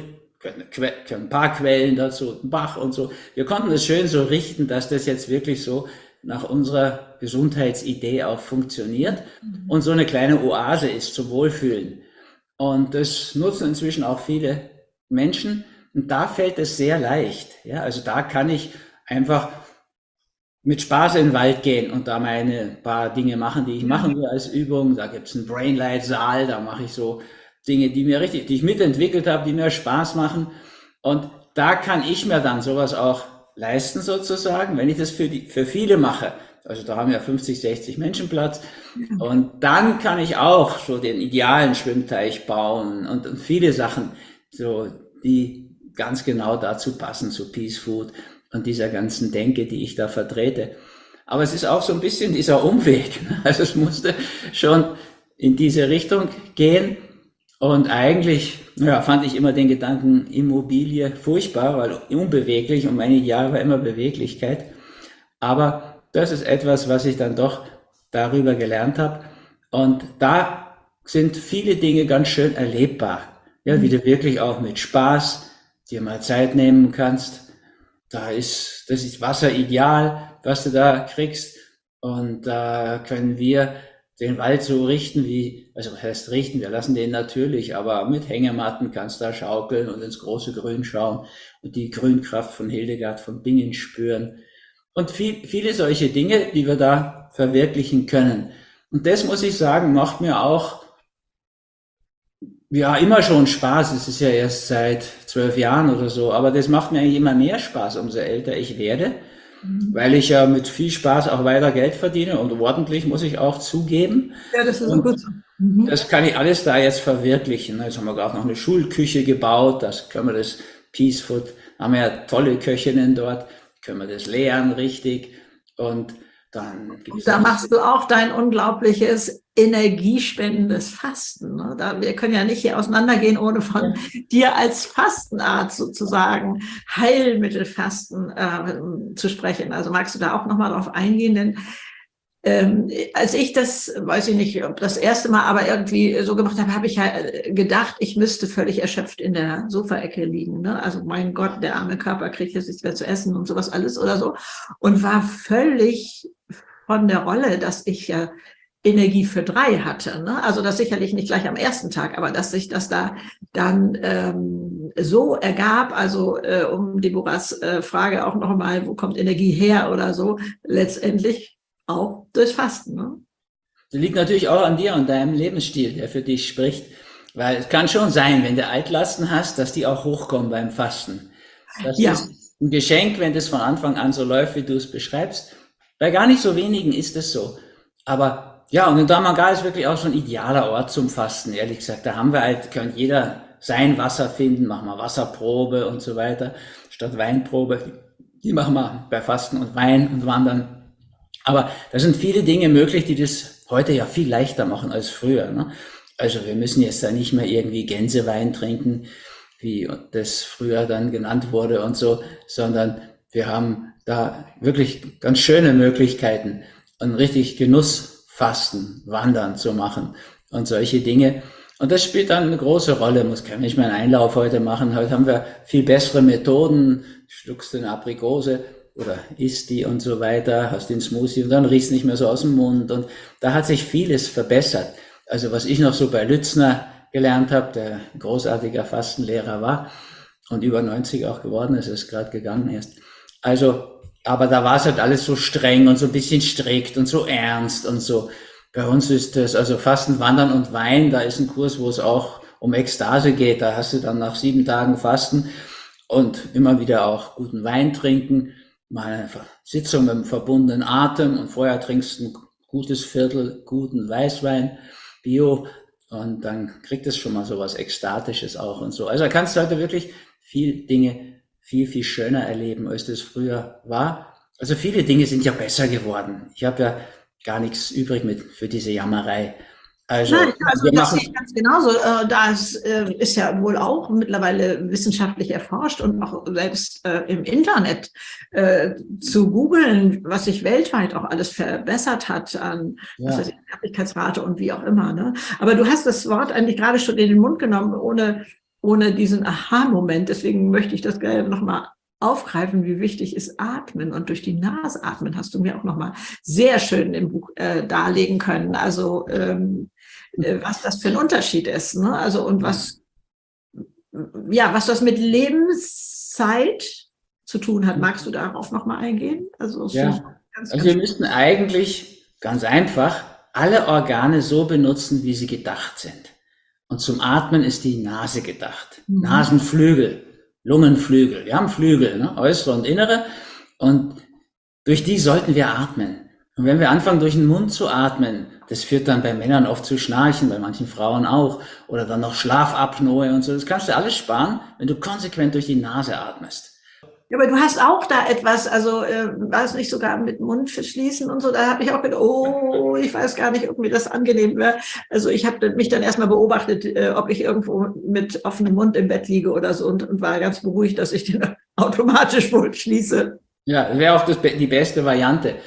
ein paar Quellen dazu, ein Bach und so. Wir konnten das schön so richten, dass das jetzt wirklich so nach unserer Gesundheitsidee auch funktioniert und so eine kleine Oase ist zum Wohlfühlen. Und das nutzen inzwischen auch viele Menschen. Und da fällt es sehr leicht. Ja, also da kann ich einfach mit Spaß in den Wald gehen und da meine paar Dinge machen, die ich machen will als Übung. Da gibt's einen Brainlight-Saal, da mache ich so Dinge, die mir richtig, die ich mitentwickelt habe, die mir Spaß machen. Und da kann ich mir dann sowas auch leisten sozusagen, wenn ich das für die, für viele mache. Also da haben ja fünfzig, sechzig Menschen Platz. Und dann kann ich auch so den idealen Schwimmteich bauen und, und viele Sachen, so, die ganz genau dazu passen, zu Peace Food und dieser ganzen Denke, die ich da vertrete. Aber es ist auch so ein bisschen dieser Umweg. Also es musste schon in diese Richtung gehen. Und eigentlich, ja, fand ich immer den Gedanken Immobilie furchtbar, weil unbeweglich und mein Ideal war immer Beweglichkeit. Aber das ist etwas, was ich dann doch darüber gelernt habe. Und da sind viele Dinge ganz schön erlebbar. Ja, wie du wirklich auch mit Spaß dir mal Zeit nehmen kannst. Da ist, das ist Wasser ideal, was du da kriegst. Und da können wir den Wald so richten wie, also was heißt richten, wir lassen den natürlich, aber mit Hängematten kannst du da schaukeln und ins große Grün schauen und die Grünkraft von Hildegard von Bingen spüren. Und viel, viele solche Dinge, die wir da verwirklichen können. Und das, muss ich sagen, macht mir auch ja immer schon Spaß. Es ist ja erst seit zwölf Jahren oder so, aber das macht mir eigentlich immer mehr Spaß, umso älter ich werde, mhm. weil ich ja mit viel Spaß auch weiter Geld verdiene und ordentlich, muss ich auch zugeben. Ja, das ist und gut so. Mhm. Das kann ich alles da jetzt verwirklichen. Jetzt haben wir gerade noch eine Schulküche gebaut, das können wir das Peace Food, haben wir ja tolle Köchinnen dort, können wir das lehren richtig und dann und da machst du auch dein unglaubliches energiespendendes Fasten. Ne? Da, wir können ja nicht hier auseinandergehen, ohne von ja. dir als Fastenart sozusagen Heilmittelfasten äh, zu sprechen. Also magst du da auch nochmal drauf eingehen? Denn ähm, als ich das, weiß ich nicht, ob das erste Mal, aber irgendwie so gemacht habe, habe ich ja gedacht, ich müsste völlig erschöpft in der Sofaecke liegen. Ne? Also mein Gott, der arme Körper kriegt jetzt nichts mehr zu essen und sowas alles oder so. Und war völlig von der Rolle, dass ich ja Energie für drei hatte. Ne? Also das sicherlich nicht gleich am ersten Tag, aber dass sich das da dann ähm, so ergab, also äh, um Deborahs äh, Frage auch nochmal, wo kommt Energie her oder so, letztendlich auch durchs Fasten. Ne? Das liegt natürlich auch an dir und deinem Lebensstil, der für dich spricht, weil es kann schon sein, wenn du Altlasten hast, dass die auch hochkommen beim Fasten. Das ja. ist ein Geschenk, wenn das von Anfang an so läuft, wie du es beschreibst. Bei gar nicht so wenigen ist es so. Aber ja, und in Dramagar ist wirklich auch so ein idealer Ort zum Fasten, ehrlich gesagt. Da haben wir halt, kann jeder sein Wasser finden, machen wir Wasserprobe und so weiter, statt Weinprobe. Die machen wir bei Fasten und Wein und Wandern. Aber da sind viele Dinge möglich, die das heute ja viel leichter machen als früher. Ne? Also wir müssen jetzt da nicht mehr irgendwie Gänsewein trinken, wie das früher dann genannt wurde und so, sondern wir haben da wirklich ganz schöne Möglichkeiten, ein richtig Genussfasten, Wandern zu machen und solche Dinge. Und das spielt dann eine große Rolle. Muss kann nicht mehr einen Einlauf heute machen. Heute haben wir viel bessere Methoden. Schluckst du eine Aprikose oder isst die und so weiter, hast den Smoothie und dann riechst nicht mehr so aus dem Mund. Und da hat sich vieles verbessert. Also was ich noch so bei Lützner gelernt habe, der ein großartiger Fastenlehrer war und über neunzig auch geworden ist, ist gerade gegangen erst. Also, aber da war es halt alles so streng und so ein bisschen strikt und so ernst und so. Bei uns ist das, also Fasten, Wandern und Wein, da ist ein Kurs, wo es auch um Ekstase geht. Da hast du dann nach sieben Tagen Fasten und immer wieder auch guten Wein trinken, mal eine Sitzung mit dem verbundenen Atem und vorher trinkst du ein gutes Viertel guten Weißwein, Bio, und dann kriegt es schon mal so was Ekstatisches auch und so. Also da kannst du heute wirklich viel Dinge viel, viel schöner erleben, als das früher war. Also viele Dinge sind ja besser geworden. Ich habe ja gar nichts übrig mit für diese Jammerei. Also, Nein, also das sehe ich ganz genauso. Das ist ja wohl auch mittlerweile wissenschaftlich erforscht und auch selbst im Internet zu googeln, was sich weltweit auch alles verbessert hat an ja. Sterblichkeitsrate und wie auch immer. Ne? Aber du hast das Wort eigentlich gerade schon in den Mund genommen, ohne ohne diesen Aha-Moment. Deswegen möchte ich das gerne nochmal aufgreifen, wie wichtig ist Atmen. Und durch die Nase atmen hast du mir auch nochmal sehr schön im Buch äh, darlegen können. Also ähm, äh, was das für ein Unterschied ist. Ne? Also und was, ja, was das mit Lebenszeit zu tun hat. Magst du darauf nochmal eingehen? Also, ja. ganz, also wir müssten eigentlich ganz einfach alle Organe so benutzen, wie sie gedacht sind. Und zum Atmen ist die Nase gedacht. Mhm. Nasenflügel, Lungenflügel. Wir haben Flügel, ne? Äußere und innere. Und durch die sollten wir atmen. Und wenn wir anfangen, durch den Mund zu atmen, das führt dann bei Männern oft zu Schnarchen, bei manchen Frauen auch. Oder dann noch Schlafapnoe und so. Das kannst du alles sparen, wenn du konsequent durch die Nase atmest. Ja, aber du hast auch da etwas, also äh, war es nicht sogar mit Mund verschließen und so, da habe ich auch gedacht, oh, ich weiß gar nicht, ob mir das angenehm wäre. Also ich habe mich dann erstmal beobachtet, äh, ob ich irgendwo mit offenem Mund im Bett liege oder so und, und war ganz beruhigt, dass ich den automatisch wohl schließe. Ja, wäre auch das, die beste Variante.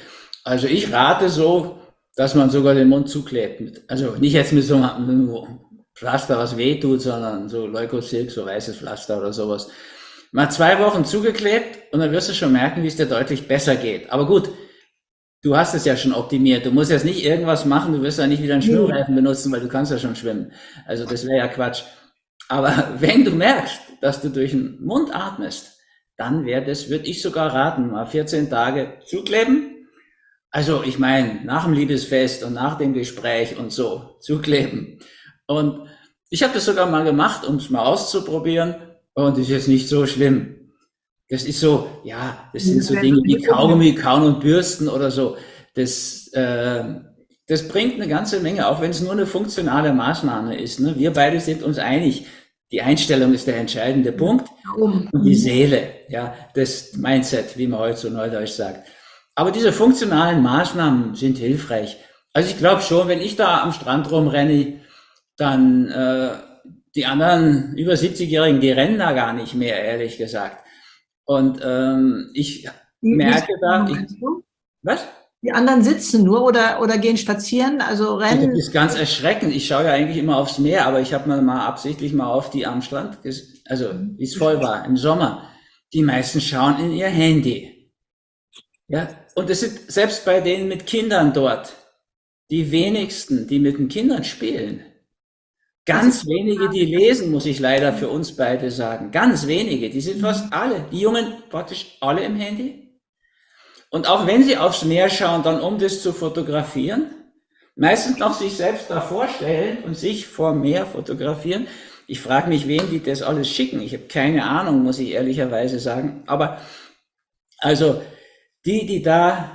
Also ich rate so, dass man sogar den Mund zuklebt. Also nicht jetzt mit so einem Pflaster, was weh tut, sondern so Leukosilk, so weißes Pflaster oder sowas. Mal zwei Wochen zugeklebt und dann wirst du schon merken, wie es dir deutlich besser geht. Aber gut, du hast es ja schon optimiert. Du musst jetzt nicht irgendwas machen, du wirst ja nicht wieder einen Schwimmreifen benutzen, weil du kannst ja schon schwimmen. Also das wäre ja Quatsch. Aber wenn du merkst, dass du durch den Mund atmest, dann wäre das, würde ich sogar raten, mal vierzehn Tage zukleben. Also ich meine, nach dem Liebesfest und nach dem Gespräch und so, zukleben. Und ich habe das sogar mal gemacht, um es mal auszuprobieren. Und ist jetzt nicht so schlimm. Das ist so, ja, das sind so Dinge wie Kaugummi, Kauen und Bürsten oder so. Das, äh, das bringt eine ganze Menge, auch wenn es nur eine funktionale Maßnahme ist. Ne? Wir beide sind uns einig. Die Einstellung ist der entscheidende Punkt. Und die Seele, ja, das Mindset, wie man heute so neudeutsch sagt. Aber diese funktionalen Maßnahmen sind hilfreich. Also ich glaube schon, wenn ich da am Strand rumrenne, dann äh, die anderen über siebzig-Jährigen, die rennen da gar nicht mehr, ehrlich gesagt. Und ähm, ich merke da... Ich, was? Die anderen sitzen nur oder, oder gehen spazieren, also rennen? Das ist ganz erschreckend. Ich schaue ja eigentlich immer aufs Meer, aber ich habe mal, mal absichtlich mal auf die am Strand, also wie es voll war im Sommer. Die meisten schauen in ihr Handy. Ja, und es sind selbst bei denen mit Kindern dort die wenigsten, die mit den Kindern spielen. Ganz wenige, die lesen, muss ich leider für uns beide sagen. Ganz wenige, die sind fast alle, die Jungen praktisch alle im Handy. Und auch wenn sie aufs Meer schauen, dann um das zu fotografieren, meistens noch sich selbst da vorstellen und sich vor Meer fotografieren. Ich frage mich, wem die das alles schicken. Ich habe keine Ahnung, muss ich ehrlicherweise sagen. Aber also die, die da,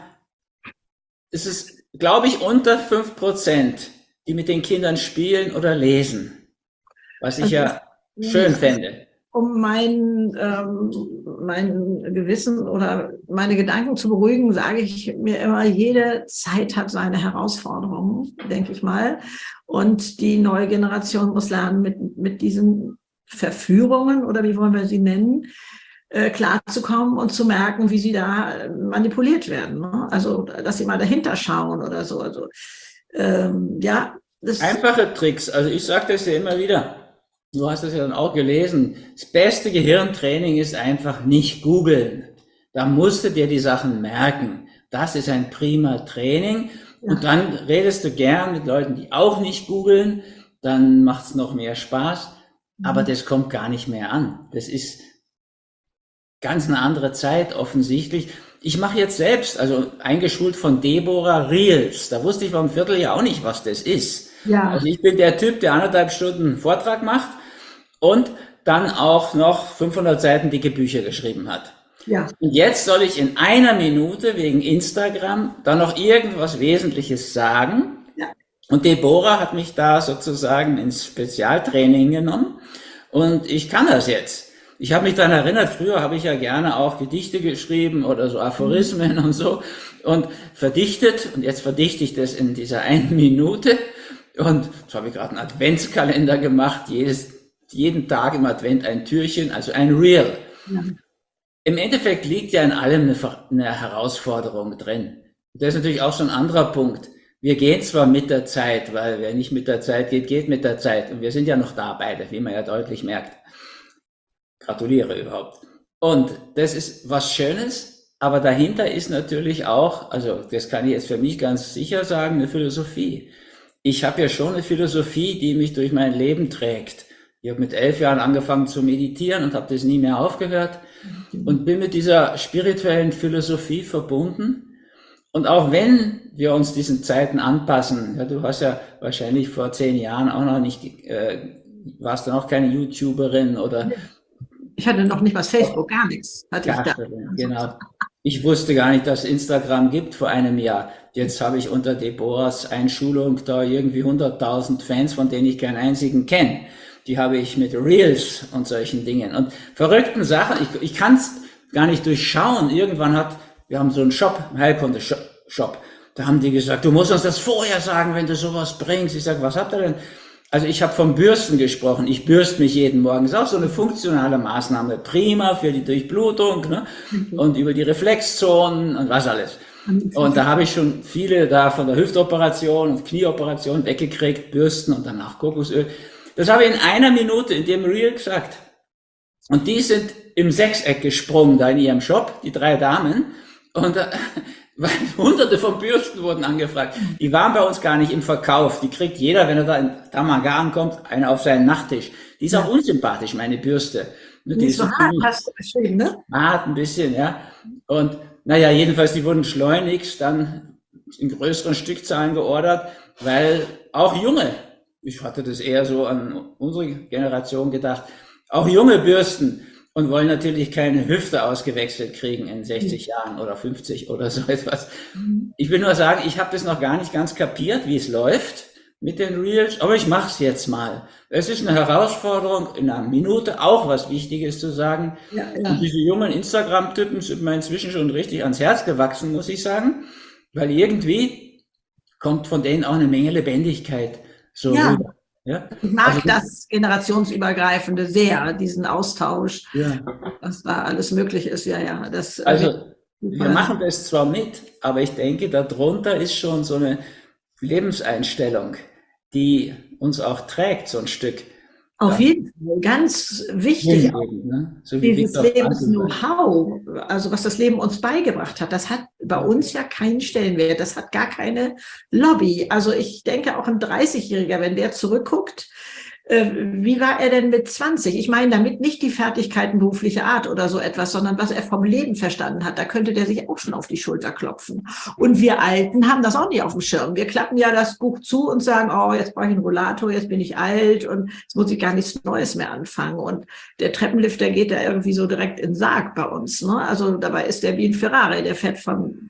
es ist, glaube ich, unter fünf Prozent, die mit den Kindern spielen oder lesen, was ich ja schön fände. Um mein, ähm, mein Gewissen oder meine Gedanken zu beruhigen, sage ich mir immer, jede Zeit hat seine Herausforderungen, denke ich mal. Und die neue Generation muss lernen, mit, mit diesen Verführungen, oder wie wollen wir sie nennen, äh, klarzukommen und zu merken, wie sie da manipuliert werden. Ne? Also, dass sie mal dahinter schauen oder so. Also, ähm, ja. Das einfache Tricks. Also ich sage das ja immer wieder. Du hast das ja dann auch gelesen. Das beste Gehirntraining ist einfach nicht googeln. Da musst du dir die Sachen merken. Das ist ein prima Training. Ja. Und dann redest du gern mit Leuten, die auch nicht googeln. Dann macht es noch mehr Spaß. Mhm. Aber das kommt gar nicht mehr an. Das ist ganz eine andere Zeit offensichtlich. Ich mache jetzt selbst, also eingeschult von Deborah, Reels. Da wusste ich vor einem Vierteljahr auch nicht, was das ist. Ja. Also ich bin der Typ, der anderthalb Stunden Vortrag macht und dann auch noch fünfhundert Seiten dicke Bücher geschrieben hat. Ja. Und jetzt soll ich in einer Minute wegen Instagram dann noch irgendwas Wesentliches sagen. Ja. Und Deborah hat mich da sozusagen ins Spezialtraining genommen und ich kann das jetzt. Ich habe mich daran erinnert, früher habe ich ja gerne auch Gedichte geschrieben oder so Aphorismen mhm. und so und verdichtet und jetzt verdichte ich das in dieser einen Minute und so habe ich gerade einen Adventskalender gemacht, jedes, jeden Tag im Advent ein Türchen, also ein Reel. Ja. Im Endeffekt liegt ja in allem eine, eine Herausforderung drin. Das ist natürlich auch so ein anderer Punkt. Wir gehen zwar mit der Zeit, weil wer nicht mit der Zeit geht, geht mit der Zeit und wir sind ja noch da beide, wie man ja deutlich merkt. Gratuliere überhaupt. Und das ist was Schönes, aber dahinter ist natürlich auch, also das kann ich jetzt für mich ganz sicher sagen, eine Philosophie. Ich habe ja schon eine Philosophie, die mich durch mein Leben trägt. Ich habe mit elf Jahren angefangen zu meditieren und habe das nie mehr aufgehört und bin mit dieser spirituellen Philosophie verbunden. Und auch wenn wir uns diesen Zeiten anpassen, ja, du hast ja wahrscheinlich vor zehn Jahren auch noch nicht, äh, warst du noch keine YouTuberin oder... Ich hatte noch nicht mal Facebook, gar nichts. Hatte gar ich da. Genau. Ich wusste gar nicht, dass es Instagram gibt vor einem Jahr. Jetzt habe ich unter Deborahs Einschulung da irgendwie hunderttausend Fans, von denen ich keinen einzigen kenne. Die habe ich mit Reels und solchen Dingen und verrückten Sachen. Ich, ich kann es gar nicht durchschauen. Irgendwann hat, wir haben so einen Shop, einen Heilkunde-Shop. Da haben die gesagt, du musst uns das vorher sagen, wenn du sowas bringst. Ich sage, was habt ihr denn? Also ich habe vom Bürsten gesprochen. Ich bürste mich jeden Morgen. Das ist auch so eine funktionale Maßnahme. Prima für die Durchblutung, ne? Und über die Reflexzonen und was alles. Und da habe ich schon viele da von der Hüftoperation und Knieoperation weggekriegt, Bürsten und danach Kokosöl. Das habe ich in einer Minute in dem Reel gesagt. Und die sind im Sechseck gesprungen da in ihrem Shop, die drei Damen. Und äh, weil hunderte von Bürsten wurden angefragt. Die waren bei uns gar nicht im Verkauf. Die kriegt jeder, wenn er da in Tamaga ankommt, eine auf seinen Nachttisch. Die ist auch unsympathisch, meine Bürste. Die, die ist so hart, hast du geschrieben, ne? Hart ein bisschen, ja. Und naja, jedenfalls, die wurden schleunigst dann in größeren Stückzahlen geordert, weil auch junge, ich hatte das eher so an unsere Generation gedacht, auch junge Bürsten und wollen natürlich keine Hüfte ausgewechselt kriegen in sechzig Jahren oder fünfzig oder so etwas. Ich will nur sagen, ich habe das noch gar nicht ganz kapiert, wie es läuft mit den Reels, aber ich mache es jetzt mal. Es ist eine Herausforderung, in einer Minute auch was Wichtiges zu sagen. Ja, ja. Und diese jungen Instagram-Typen sind mir inzwischen schon richtig ans Herz gewachsen, muss ich sagen, weil irgendwie kommt von denen auch eine Menge Lebendigkeit so ja. rüber. Ja? Ich mag also, das Generationsübergreifende sehr, diesen Austausch, ja. was da alles möglich ist. Ja, ja. Das, also wir machen das zwar mit, aber ich denke, darunter ist schon so eine Lebenseinstellung, die uns auch trägt, so ein Stück. Auf jeden Fall, ganz wichtig, auch, ne? So wie dieses Lebens-Know-how, also was das Leben uns beigebracht hat, das hat bei uns ja keinen Stellenwert, das hat gar keine Lobby. Also ich denke auch ein dreißigjähriger, wenn der zurückguckt, äh, wie war er denn mit zwanzig? Ich meine damit nicht die Fertigkeiten beruflicher Art oder so etwas, sondern was er vom Leben verstanden hat. Da könnte der sich auch schon auf die Schulter klopfen. Und wir Alten haben das auch nicht auf dem Schirm. Wir klappen ja das Buch zu und sagen, oh, jetzt brauche ich einen Rollator, jetzt bin ich alt und jetzt muss ich gar nichts Neues mehr anfangen. Und der Treppenlift, der geht da irgendwie so direkt in den Sarg bei uns. Ne? Also dabei ist der wie ein Ferrari, der fährt von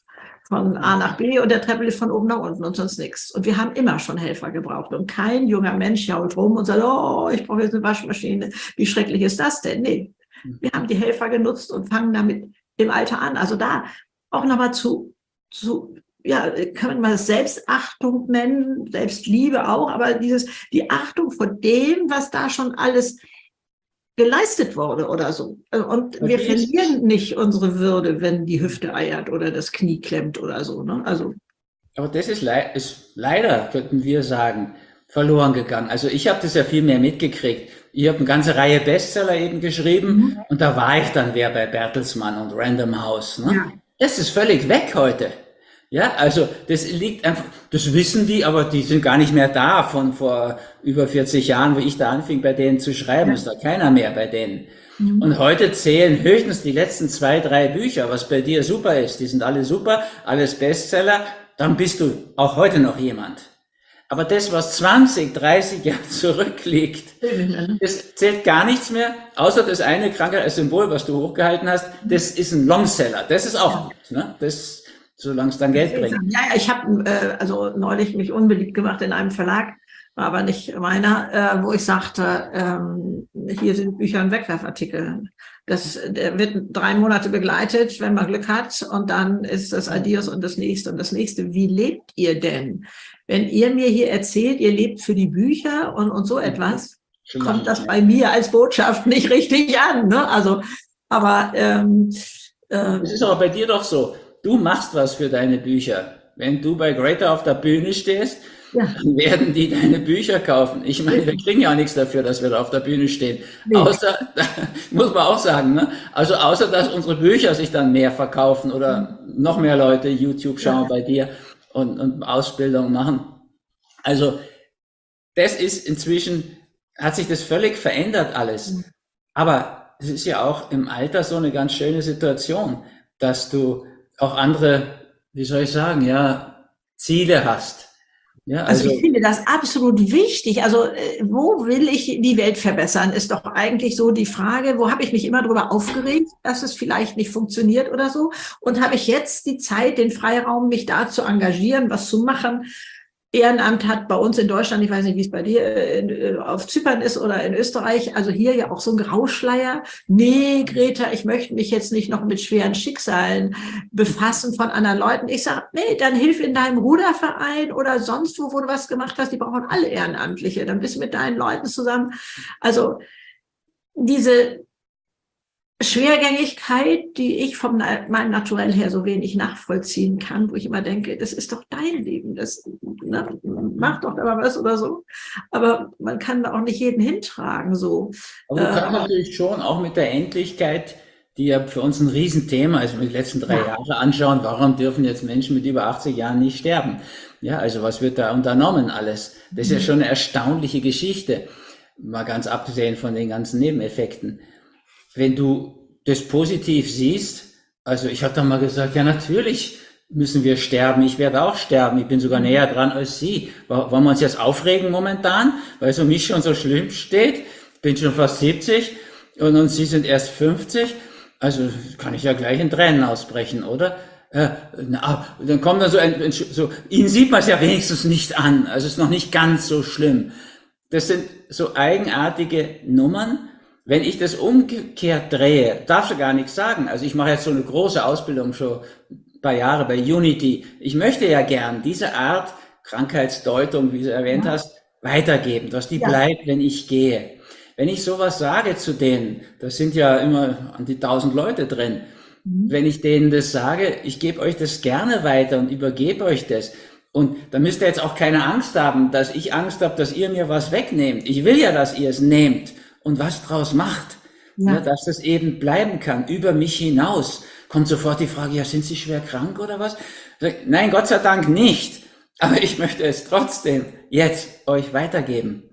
von A nach B und der Treppenlift von oben nach unten und sonst nichts. Und wir haben immer schon Helfer gebraucht. Und kein junger Mensch jault rum und sagt, oh, ich brauche jetzt eine Waschmaschine. Wie schrecklich ist das denn? Nee, wir haben die Helfer genutzt und fangen damit im Alter an. Also da auch nochmal zu, zu, ja, kann man das Selbstachtung nennen, Selbstliebe auch, aber dieses, die Achtung vor dem, was da schon alles geleistet wurde oder so. Und wir verlieren nicht unsere Würde, wenn die Hüfte eiert oder das Knie klemmt oder so. Ne? Also. Aber das ist, le ist leider, könnten wir sagen, verloren gegangen. Also ich habe das ja viel mehr mitgekriegt. Ich habe eine ganze Reihe Bestseller eben geschrieben mhm. und da war ich dann wer bei Bertelsmann und Random House. Ne? Ja. Das ist völlig weg heute. Ja, also das liegt einfach, das wissen die, aber die sind gar nicht mehr da von vor über vierzig Jahren, wo ich da anfing, bei denen zu schreiben, ja. Ist da keiner mehr bei denen. Mhm. Und heute zählen höchstens die letzten zwei, drei Bücher, was bei dir super ist. Die sind alle super, alles Bestseller, dann bist du auch heute noch jemand. Aber das, was zwanzig, dreißig Jahre zurückliegt, das zählt gar nichts mehr, außer das eine Krankheit als Symbol, was du hochgehalten hast, das ist ein Longseller. Das ist auch gut, ne? Das solange es dann Geld bringt. Ja, ja, ich habe äh, also neulich mich unbeliebt gemacht in einem Verlag, war aber nicht meiner, äh, wo ich sagte, ähm, hier sind Bücher und Wegwerfartikel. Das der wird drei Monate begleitet, wenn man Glück hat, und dann ist das Adios und das nächste und das nächste. Wie lebt ihr denn? Wenn ihr mir hier erzählt, ihr lebt für die Bücher und, und so etwas, schon kommt das bei mir als Botschaft nicht richtig an. Ne? Also, aber ähm, äh, es ist aber bei dir doch so. Du machst was für deine Bücher. Wenn du bei Greater auf der Bühne stehst, ja. Dann werden die deine Bücher kaufen. Ich meine, wir kriegen ja auch nichts dafür, dass wir da auf der Bühne stehen. Nee. Außer, muss man auch sagen, ne? Also außer, dass unsere Bücher sich dann mehr verkaufen oder mhm. noch mehr Leute YouTube schauen ja. bei dir und, und Ausbildung machen. Also das ist inzwischen, hat sich das völlig verändert alles. Mhm. Aber es ist ja auch im Alter so eine ganz schöne Situation, dass du auch andere, wie soll ich sagen, ja, Ziele hast. Ja, also, also ich finde das absolut wichtig. Also wo will ich die Welt verbessern, ist doch eigentlich so die Frage, wo habe ich mich immer darüber aufgeregt, dass es vielleicht nicht funktioniert oder so, und habe ich jetzt die Zeit, den Freiraum, mich da zu engagieren, was zu machen. Ehrenamt hat bei uns in Deutschland, ich weiß nicht, wie es bei dir in, auf Zypern ist oder in Österreich, also hier ja auch so ein Grauschleier. Nee, Greta, ich möchte mich jetzt nicht noch mit schweren Schicksalen befassen von anderen Leuten. Ich sage, nee, dann hilf in deinem Ruderverein oder sonst wo, wo du was gemacht hast. Die brauchen alle Ehrenamtliche. Dann bist du mit deinen Leuten zusammen. Also diese Schwergängigkeit, die ich vom meinem Naturell her so wenig nachvollziehen kann, wo ich immer denke, das ist doch dein Leben, das ne, mach doch aber was oder so. Aber man kann da auch nicht jeden hintragen. So. Aber du kannst natürlich schon auch mit der Endlichkeit, die ja für uns ein Riesenthema ist, wenn wir die letzten drei Ja. Jahre anschauen, warum dürfen jetzt Menschen mit über achtzig Jahren nicht sterben? Ja, also was wird da unternommen alles? Das ist ja schon eine erstaunliche Geschichte, mal ganz abgesehen von den ganzen Nebeneffekten. Wenn du das positiv siehst, also ich habe dann mal gesagt, ja natürlich müssen wir sterben, ich werde auch sterben, ich bin sogar näher dran als Sie. Wollen wir uns jetzt aufregen momentan, weil es um mich schon so schlimm steht? Ich bin schon fast siebzig und, und Sie sind erst fünfzig, also kann ich ja gleich in Tränen ausbrechen, oder? Äh, na, dann kommt dann so ein, so, Ihnen sieht man es ja wenigstens nicht an, also es ist noch nicht ganz so schlimm. Das sind so eigenartige Nummern. Wenn ich das umgekehrt drehe, darfst du gar nichts sagen. Also ich mache jetzt so eine große Ausbildung schon ein paar Jahre bei Unity. Ich möchte ja gern diese Art Krankheitsdeutung, wie du erwähnt Ja. hast, weitergeben, dass die Ja. bleibt, wenn ich gehe. Wenn ich sowas sage zu denen, das sind ja immer an die tausend Leute drin, Mhm. wenn ich denen das sage, ich gebe euch das gerne weiter und übergebe euch das. Und da müsst ihr jetzt auch keine Angst haben, dass ich Angst habe, dass ihr mir was wegnehmt. Ich will ja, dass ihr es nehmt und was draus macht. Ja. Ja, dass das eben bleiben kann, über mich hinaus. Kommt sofort die Frage, ja, sind Sie schwer krank oder was? Nein, Gott sei Dank nicht. Aber ich möchte es trotzdem jetzt euch weitergeben.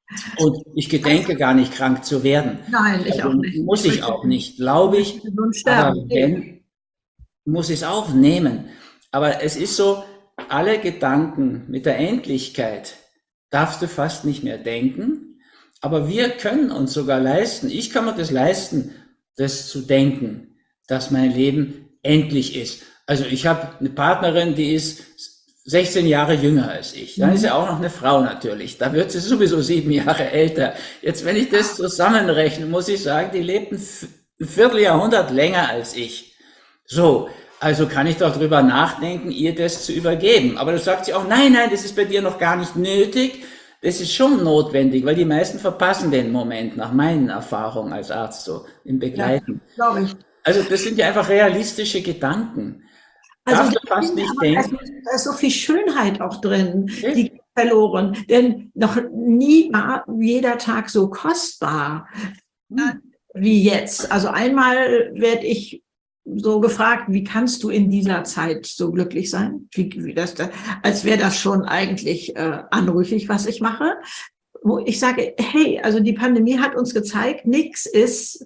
Und ich gedenke gar nicht, krank zu werden. Nein, ich Also auch nicht. muss ich auch nicht, glaube ich. Gesund Aber sterben. wenn, muss ich es auch nehmen. Aber es ist so, alle Gedanken mit der Endlichkeit darfst du fast nicht mehr denken. Aber wir können uns sogar leisten, ich kann mir das leisten, das zu denken, dass mein Leben endlich ist. Also ich habe eine Partnerin, die ist sechzehn Jahre jünger als ich. Dann ist ja auch noch eine Frau natürlich. Da wird sie sowieso sieben Jahre älter. Jetzt, wenn ich das zusammenrechne, muss ich sagen, die lebt ein Vierteljahrhundert länger als ich. So, also kann ich doch drüber nachdenken, ihr das zu übergeben. Aber du sagst sie auch, nein, nein, das ist bei dir noch gar nicht nötig. Das ist schon notwendig, weil die meisten verpassen den Moment, nach meinen Erfahrungen als Arzt so im Begleiten. Ja, glaube ich. Also das sind ja einfach realistische Gedanken. Also Darfst du fast nicht da ist, denken. da ist so viel Schönheit auch drin, Okay. die geht verloren. Denn noch nie war jeder Tag so kostbar Hm. wie jetzt. Also einmal werde ich so gefragt, wie kannst du in dieser Zeit so glücklich sein? Wie, wie das da, als wäre das schon eigentlich äh, anrüchig, was ich mache. Wo ich sage, hey, also die Pandemie hat uns gezeigt, nichts ist,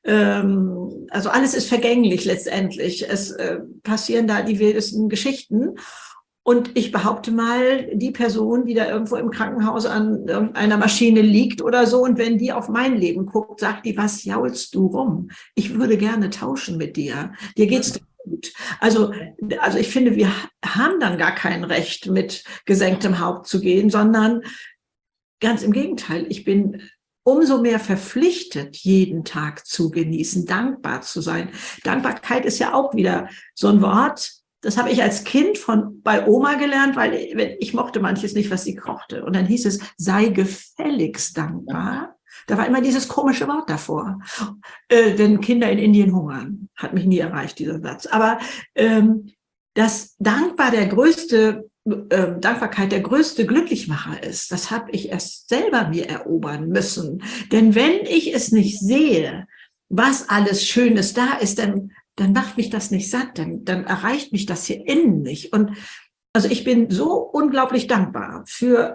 ähm, also alles ist vergänglich letztendlich. Es äh, passieren da die wildesten Geschichten. Und ich behaupte mal, die Person, die da irgendwo im Krankenhaus an irgendeiner Maschine liegt oder so, und wenn die auf mein Leben guckt, sagt die, was jaulst du rum? Ich würde gerne tauschen mit dir. Dir geht's doch gut. Also, also ich finde, wir haben dann gar kein Recht, mit gesenktem Haupt zu gehen, sondern ganz im Gegenteil. Ich bin umso mehr verpflichtet, jeden Tag zu genießen, dankbar zu sein. Dankbarkeit ist ja auch wieder so ein Wort. Das habe ich als Kind von bei Oma gelernt, weil ich, ich mochte manches nicht, was sie kochte. Und dann hieß es, sei gefälligst dankbar. Da war immer dieses komische Wort davor. Äh, denn Kinder in Indien hungern. Hat mich nie erreicht, dieser Satz. Aber ähm, dass dankbar der größte, äh, Dankbarkeit der größte Glücklichmacher ist, das habe ich erst selber mir erobern müssen. Denn wenn ich es nicht sehe, was alles Schönes da ist, dann dann macht mich das nicht satt, dann, dann erreicht mich das hier innen nicht. Und also ich bin so unglaublich dankbar für,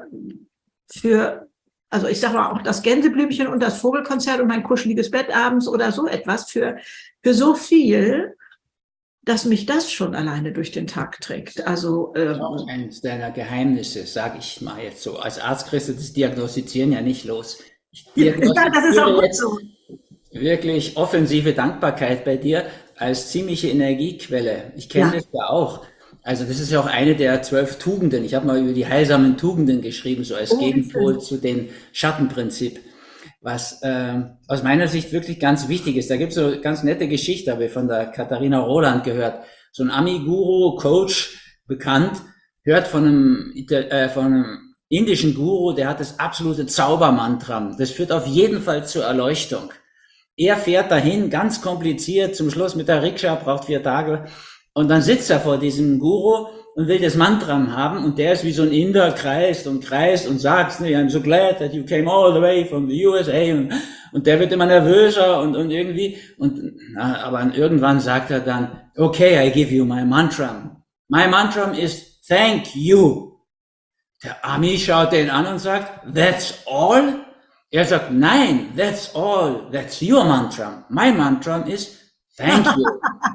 für, also ich sage mal auch das Gänseblümchen und das Vogelkonzert und mein kuscheliges Bett abends oder so etwas, für, für so viel, dass mich das schon alleine durch den Tag trägt. Also Das ist auch eines deiner Geheimnisse, sage ich mal jetzt so. Als Arzt kriegst du das Diagnostizieren ja nicht los. Ich ja, das ist auch gut jetzt so. wirklich offensive Dankbarkeit bei dir als ziemliche Energiequelle. Ich kenne Ja. das ja auch. Also das ist ja auch eine der zwölf Tugenden. Ich habe mal über die heilsamen Tugenden geschrieben, so als Oh, Gegenpol schön. zu dem Schattenprinzip, was äh, aus meiner Sicht wirklich ganz wichtig ist. Da gibt es so eine ganz nette Geschichte, habe ich von der Katharina Roland gehört. So ein Ami-Guru, Coach, bekannt, hört von einem, äh, von einem indischen Guru, der hat das absolute Zaubermantra. Das führt auf jeden Fall zur Erleuchtung. er fährt dahin, ganz kompliziert, zum Schluss mit der Rikscha, braucht vier Tage. Und dann sitzt er vor diesem Guru und will das Mantra haben. Und der ist wie so ein Inder, kreist und kreist und sagt, I'm so glad that you came all the way from the U S A. Und, und der wird immer nervöser und, und irgendwie. Und, na, aber irgendwann sagt er dann, okay, I give you my mantra. My mantra is thank you. Der Ami schaut den an und sagt, that's all? Er sagt, nein, that's all, that's your mantra. My mantra is thank you.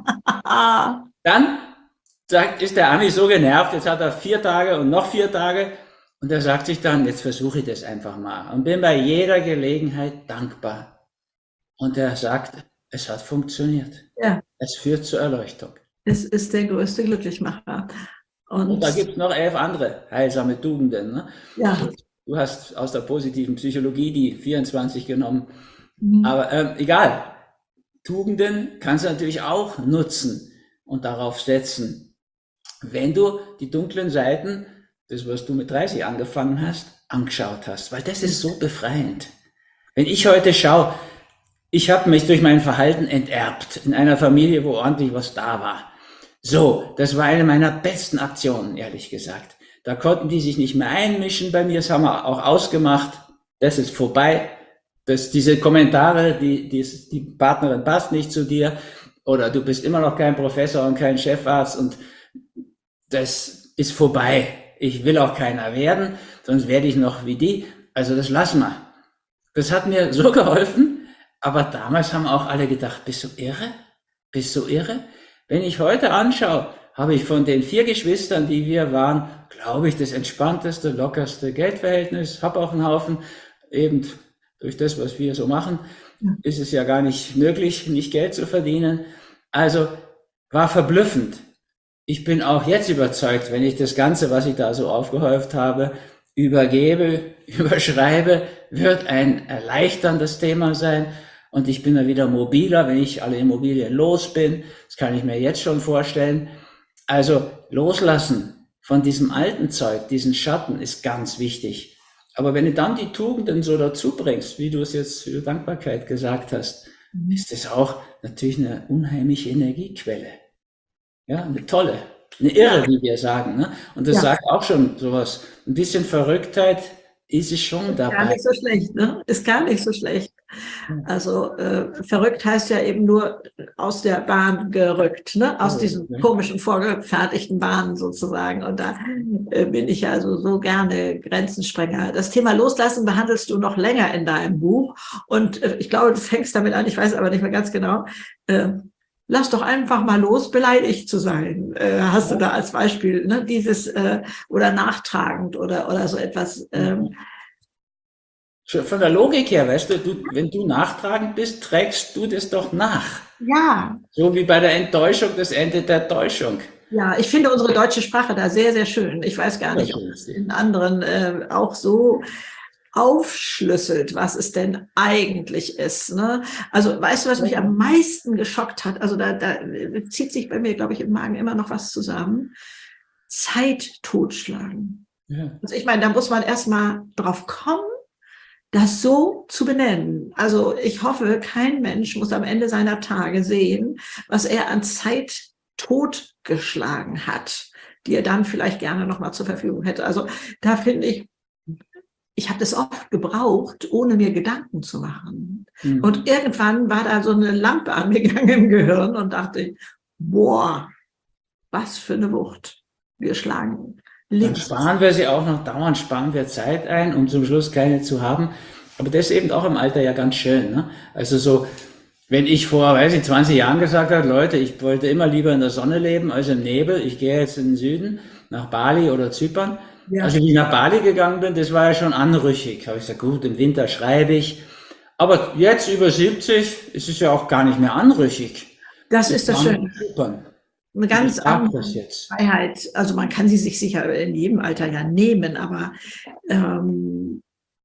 Dann sagt, ist der Ami so genervt, jetzt hat er vier Tage und noch vier Tage und er sagt sich dann, jetzt versuche ich das einfach mal und bin bei jeder Gelegenheit dankbar. Und er sagt, es hat funktioniert. Ja. Es führt zur Erleuchtung. Es ist der größte Glücklichmacher. Und, und da gibt es noch elf andere heilsame Tugenden. Ne? Ja. Du hast aus der positiven Psychologie die vierundzwanzig genommen. Mhm. Aber ähm, egal, Tugenden kannst du natürlich auch nutzen und darauf setzen, wenn du die dunklen Seiten, das was du mit dreißig angefangen hast, angeschaut hast, weil das ist so befreiend. Wenn ich heute schaue, ich habe mich durch mein Verhalten enterbt in einer Familie, wo ordentlich was da war. So, das war eine meiner besten Aktionen, ehrlich gesagt. Da konnten die sich nicht mehr einmischen bei mir, das haben wir auch ausgemacht, das ist vorbei. Das, diese Kommentare, die, die, die Partnerin passt nicht zu dir oder du bist immer noch kein Professor und kein Chefarzt und das ist vorbei. Ich will auch keiner werden, sonst werde ich noch wie die. Also das lassen wir. Das hat mir so geholfen, aber damals haben auch alle gedacht, bist du irre? Bist du irre? Wenn ich heute anschaue, habe ich von den vier Geschwistern, die wir waren, glaube ich, das entspannteste, lockerste Geldverhältnis, habe auch einen Haufen, eben durch das, was wir so machen, ist es ja gar nicht möglich, nicht Geld zu verdienen. Also war verblüffend. Ich bin auch jetzt überzeugt, wenn ich das Ganze, was ich da so aufgehäuft habe, übergebe, überschreibe, wird ein erleichterndes Thema sein. Und ich bin dann wieder mobiler, wenn ich alle Immobilien los bin. Das kann ich mir jetzt schon vorstellen. Also loslassen von diesem alten Zeug, diesen Schatten ist ganz wichtig. Aber wenn du dann die Tugenden so dazu bringst, wie du es jetzt für Dankbarkeit gesagt hast, ist das auch natürlich eine unheimliche Energiequelle. Ja, eine tolle, eine irre, wie wir sagen. Ne? Und das ja. sagt auch schon sowas. Ein bisschen Verrücktheit ist es schon dabei. Gar nicht so schlecht, ne? Ist gar nicht so schlecht. Also äh, verrückt heißt ja eben nur aus der Bahn gerückt, ne? Aus diesen komischen vorgefertigten Bahnen sozusagen. Und da äh, bin ich ja also so gerne Grenzensprenger. Das Thema Loslassen behandelst du noch länger in deinem Buch. Und äh, ich glaube, du fängst damit an, ich weiß aber nicht mehr ganz genau, äh, lass doch einfach mal los, beleidigt zu sein. Äh, hast du da als Beispiel, ne? Dieses äh, oder nachtragend oder, oder so etwas. Ähm, Von der Logik her, weißt du, du, wenn du nachtragend bist, trägst du das doch nach. Ja. So wie bei der Enttäuschung das Ende der Täuschung. Ja, ich finde unsere deutsche Sprache da sehr, sehr schön. Ich weiß gar nicht, ob es in anderen äh, auch so aufschlüsselt, was es denn eigentlich ist. Ne? Also weißt du, was mich am meisten geschockt hat? Also da, da zieht sich bei mir, glaube ich, im Magen immer noch was zusammen. Zeit totschlagen. Ja. Also ich meine, da muss man erstmal drauf kommen, das so zu benennen. Also ich hoffe, kein Mensch muss am Ende seiner Tage sehen, was er an Zeit totgeschlagen hat, die er dann vielleicht gerne noch mal zur Verfügung hätte. Also da finde ich, ich habe das oft gebraucht, ohne mir Gedanken zu machen. Mhm. Und irgendwann war da so eine Lampe angegangen im Gehirn und dachte ich, boah, was für eine Wucht wir schlagen. Dann sparen wir sie auch noch dauernd, sparen wir Zeit ein, um zum Schluss keine zu haben. Aber das ist eben auch im Alter ja ganz schön. Ne? Also so, wenn ich vor, weiß ich, zwanzig Jahren gesagt habe, Leute, ich wollte immer lieber in der Sonne leben als im Nebel, ich gehe jetzt in den Süden, nach Bali oder Zypern. Ja. Also wie ich nach Bali gegangen bin, das war ja schon anrüchig. Habe ich gesagt, gut, im Winter schreibe ich. Aber jetzt über siebzig ist es ja auch gar nicht mehr anrüchig. Das, das ist das Schöne. Zypern. Eine ganz andere Freiheit. Also man kann sie sich sicher in jedem Alter ja nehmen, aber ähm,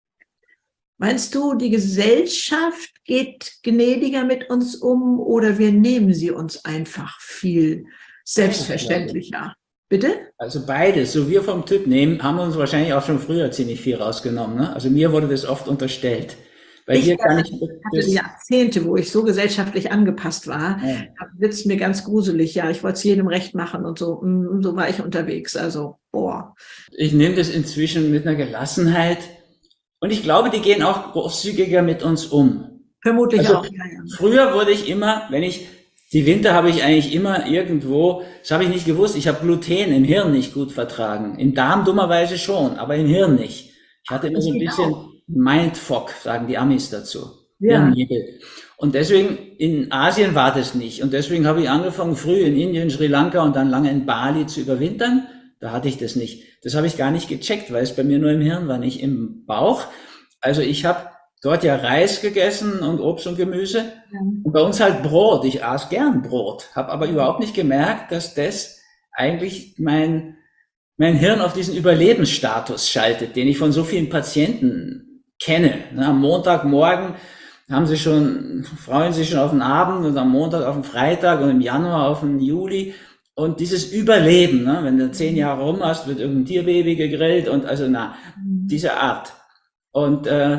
meinst du, die Gesellschaft geht gnädiger mit uns um oder wir nehmen sie uns einfach viel selbstverständlicher? Bitte? Also beides. So wir vom Typ nehmen, haben uns wahrscheinlich auch schon früher ziemlich viel rausgenommen. Ne? Also mir wurde das oft unterstellt. Bei Ich dir kann ich hatte das, Jahrzehnte, wo ich so gesellschaftlich angepasst war, ja. da wird's mir ganz gruselig. Ja, ich wollte es jedem recht machen und so. Mm, So war ich unterwegs. Also, boah. Ich nehme das inzwischen mit einer Gelassenheit und ich glaube, die gehen auch großzügiger mit uns um. Vermutlich Also auch. Ja, ja. früher wurde ich immer, wenn ich, die Winter habe ich eigentlich immer irgendwo, das habe ich nicht gewusst, ich habe Gluten im Hirn nicht gut vertragen. Im Darm dummerweise schon, aber im Hirn nicht. Ich hatte immer Das so ein geht bisschen auch. Mindfuck, sagen die Amis dazu. Ja. Hirnnebel. Und deswegen, in Asien war das nicht. Und deswegen habe ich angefangen, früh in Indien, Sri Lanka und dann lange in Bali zu überwintern. Da hatte ich das nicht. Das habe ich gar nicht gecheckt, weil es bei mir nur im Hirn war, nicht im Bauch. Also ich habe dort ja Reis gegessen und Obst und Gemüse. Ja. Und bei uns halt Brot. Ich aß gern Brot, habe aber überhaupt nicht gemerkt, dass das eigentlich mein, mein Hirn auf diesen Überlebensstatus schaltet, den ich von so vielen Patienten kenne. Na, am Montagmorgen haben sie schon, freuen sich schon auf den Abend und am Montag auf den Freitag und im Januar auf den Juli. Und dieses Überleben, ne, wenn du zehn Jahre rum hast, wird irgendein Tierbaby gegrillt und also na, diese Art. Und äh,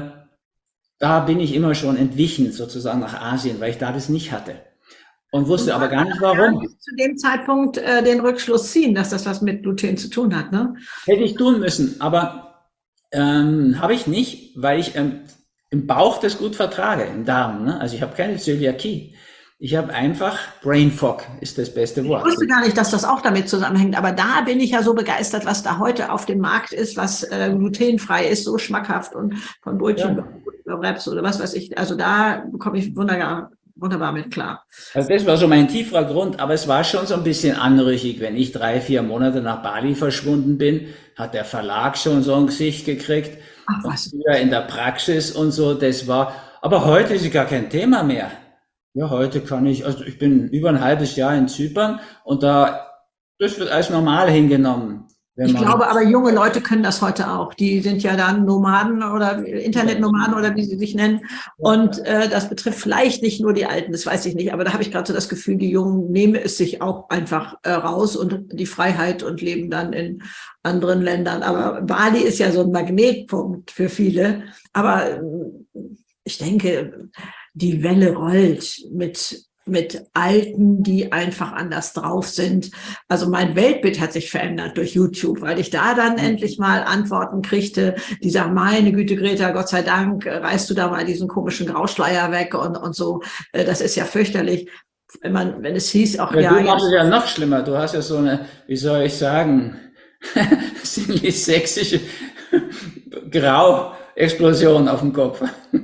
da bin ich immer schon entwichen, sozusagen nach Asien, weil ich da das nicht hatte. Und wusste aber gar nicht warum. Bis zu dem Zeitpunkt äh, den Rückschluss ziehen, dass das was mit Gluten zu tun hat, ne? Hätte ich tun müssen, aber ähm, habe ich nicht, weil ich ähm, im Bauch das gut vertrage, im Darm. Ne? Also ich habe keine Zöliakie. Ich habe einfach Brain Fog, ist das beste Ich Wort. wusste gar nicht, dass das auch damit zusammenhängt, aber da bin ich ja so begeistert, was da heute auf dem Markt ist, was äh, glutenfrei ist, so schmackhaft und von Brötchen über Wraps oder was weiß ich. Also da komme ich wunderbar, wunderbar mit klar. Also das war so mein tieferer Grund, aber es war schon so ein bisschen anrüchig, wenn ich drei, vier Monate nach Bali verschwunden bin, hat der Verlag schon so ein Gesicht gekriegt. Ach was. Ja, in der Praxis und so, das war, aber heute ist es gar kein Thema mehr. Ja, heute kann ich, also ich bin über ein halbes Jahr in Zypern und da, das wird als normal hingenommen. Wenn Ich man, glaube aber, junge Leute können das heute auch. Die sind ja dann Nomaden oder Internetnomaden oder wie sie sich nennen. Und äh, das betrifft vielleicht nicht nur die Alten, das weiß ich nicht. Aber da habe ich gerade so das Gefühl, die Jungen nehmen es sich auch einfach äh, raus und die Freiheit und leben dann in anderen Ländern. Aber Bali ist ja so ein Magnetpunkt für viele. Aber äh, ich denke, die Welle rollt mit mit Alten, die einfach anders drauf sind. Also mein Weltbild hat sich verändert durch YouTube, weil ich da dann endlich mal Antworten kriegte, die sagen, meine Güte, Greta, Gott sei Dank, reißt du da mal diesen komischen Grauschleier weg und, und so. Das ist ja fürchterlich. Wenn man, wenn es hieß, auch ja, ja. du machst es ja noch schlimmer. Du hast ja so eine, wie soll ich sagen, ziemlich sächsische Grau-Explosion auf dem Kopf.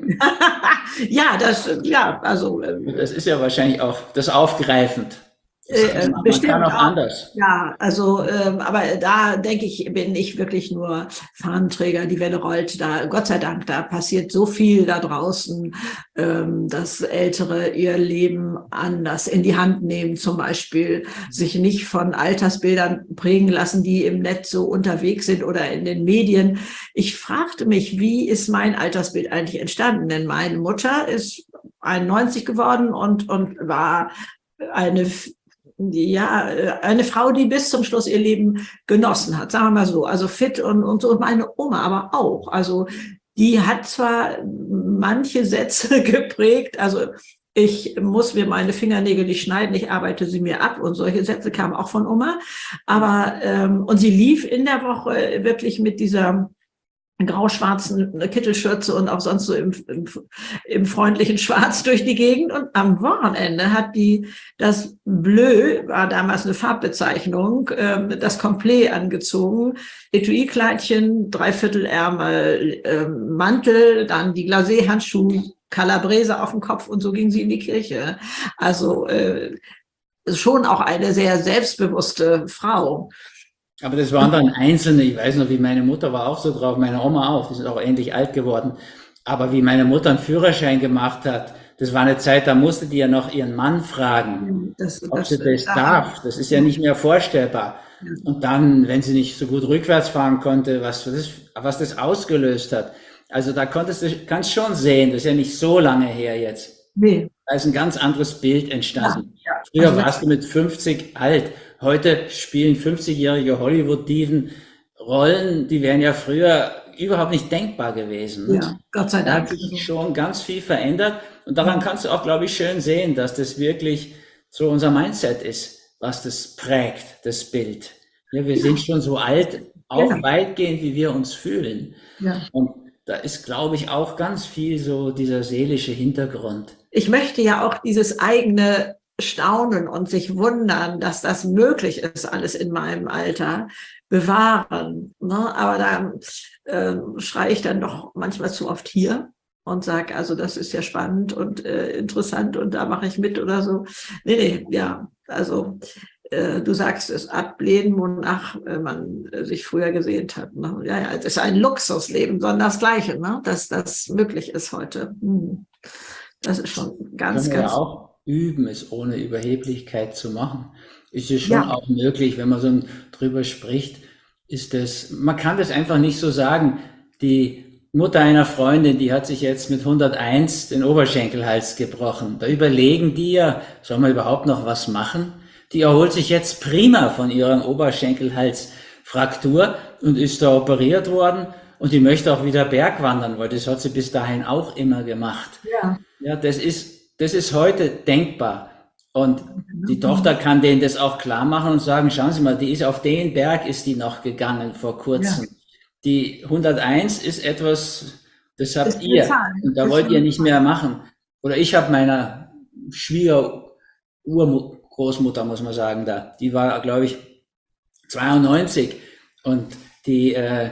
Ja, das, ja, also. Das ist ja wahrscheinlich auch das aufgreifend. Äh, Man bestimmt kann auch auch anders. Ja, also, ähm, aber da denke ich, bin ich wirklich nur Fahnenträger, die Welle rollt. Da, Gott sei Dank, da passiert so viel da draußen, ähm, dass Ältere ihr Leben anders in die Hand nehmen, zum Beispiel sich nicht von Altersbildern prägen lassen, die im Netz so unterwegs sind oder in den Medien. Ich fragte mich, wie ist mein Altersbild eigentlich entstanden? Denn meine Mutter ist einundneunzig geworden und, und war eine Ja, eine Frau, die bis zum Schluss ihr Leben genossen hat, sagen wir mal so, also fit und, und so, und meine Oma aber auch. Also die hat zwar manche Sätze geprägt, also ich muss mir meine Fingernägel nicht schneiden, ich arbeite sie mir ab und solche Sätze kamen auch von Oma. Aber ähm, und sie lief in der Woche wirklich mit dieser grau-schwarzen Kittelschürze und auch sonst so im, im, im freundlichen Schwarz durch die Gegend. Und am Wochenende hat die das Bleu, war damals eine Farbbezeichnung, ähm, das Complet angezogen. Etui-Kleidchen, Dreiviertelärmel, ähm, Mantel, dann die Glacé-Handschuhe, Calabrese auf dem Kopf und so ging sie in die Kirche. Also äh, schon auch eine sehr selbstbewusste Frau. Aber das waren dann Einzelne, ich weiß noch, wie meine Mutter war auch so drauf, meine Oma auch, die sind auch ähnlich alt geworden. Aber wie meine Mutter einen Führerschein gemacht hat, das war eine Zeit, da musste die ja noch ihren Mann fragen, das, ob das, sie das das darf. Das ist ja nicht mehr vorstellbar. Ja. Und dann, wenn sie nicht so gut rückwärts fahren konnte, was das, was das ausgelöst hat. Also da konntest du, kannst schon sehen, das ist ja nicht so lange her jetzt. Nee. Da ist ein ganz anderes Bild entstanden. Ja, ja. Früher Also, warst du mit fünfzig alt. Heute spielen fünfzigjährige Hollywood-Diven Rollen, die wären ja früher überhaupt nicht denkbar gewesen. Ne? Ja, Gott sei Da hat Dank. sich schon ganz viel verändert und daran kannst du auch, glaube ich, schön sehen, dass das wirklich so unser Mindset ist, was das prägt, das Bild. Ja, wir sind schon so alt, auch Ja. weitgehend, wie wir uns fühlen. Ja. Und da ist, glaube ich, auch ganz viel so dieser seelische Hintergrund. Ich möchte ja auch dieses eigene Staunen und sich wundern, dass das möglich ist, alles in meinem Alter, bewahren. Ne? Aber da äh, schreie ich dann doch manchmal zu oft hier und sage, also das ist ja spannend und äh, interessant und da mache ich mit oder so. Nee, nee, ja, also äh, du sagst es, ablehnen, wonach äh, man äh, sich früher gesehnt hat. Ne? Ja, ja, es ist ein Luxusleben, sondern das Gleiche, ne? Dass das möglich ist heute. Hm. Das ist schon ganz, Können wir ja ganz... auch üben, es ohne Überheblichkeit zu machen. Ist es schon Ja. auch möglich, wenn man so drüber spricht, ist das, man kann das einfach nicht so sagen. Die Mutter einer Freundin, die hat sich jetzt mit hunderteins den Oberschenkelhals gebrochen. Da überlegen die ja, soll man überhaupt noch was machen? Die erholt sich jetzt prima von ihrer Oberschenkelhalsfraktur und ist da operiert worden und die möchte auch wieder Bergwandern, weil das hat sie bis dahin auch immer gemacht. Ja. Ja, das ist, das ist heute denkbar. Und die Tochter kann denen das auch klar machen und sagen, schauen Sie mal, die ist auf den Berg, ist die noch gegangen vor kurzem. Ja. Die hunderteins ist etwas, das habt Das ihr. Zahl. Und da Das wollt ihr nicht mehr machen. Oder ich habe meiner Schwiegerurgroßmutter, muss man sagen, da, die war, glaube ich, zweiundneunzig und die äh,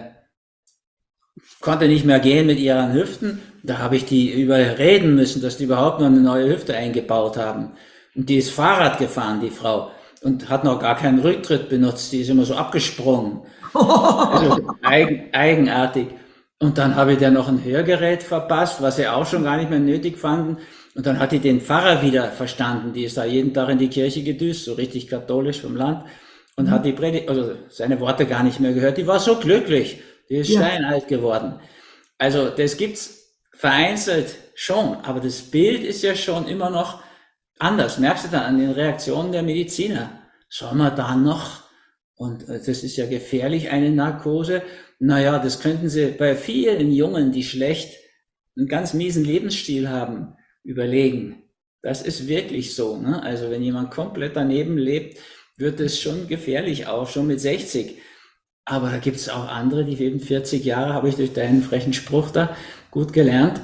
konnte nicht mehr gehen mit ihren Hüften. Da habe ich die überreden müssen, dass die überhaupt noch eine neue Hüfte eingebaut haben. Und die ist Fahrrad gefahren, die Frau, und hat noch gar keinen Rücktritt benutzt. Die ist immer so abgesprungen. Also eigen, eigenartig. Und dann habe ich der noch ein Hörgerät verpasst, was sie auch schon gar nicht mehr nötig fanden. Und dann hat die den Pfarrer wieder verstanden. Die ist da jeden Tag in die Kirche gedüst, so richtig katholisch vom Land. Und mhm. hat die Predigt, also seine Worte gar nicht mehr gehört. Die war so glücklich. Die ist ja. steinalt geworden. Also das gibt's vereinzelt schon, aber das Bild ist ja schon immer noch anders. Merkst du dann an den Reaktionen der Mediziner? Soll man da noch? Und das ist ja gefährlich, eine Narkose. Naja, das könnten sie bei vielen Jungen, die schlecht einen ganz miesen Lebensstil haben, überlegen. Das ist wirklich so. Ne? Also wenn jemand komplett daneben lebt, wird es schon gefährlich auch, schon mit sechzig. Aber da gibt es auch andere, die leben vierzig Jahre, habe ich durch deinen frechen Spruch da gut gelernt,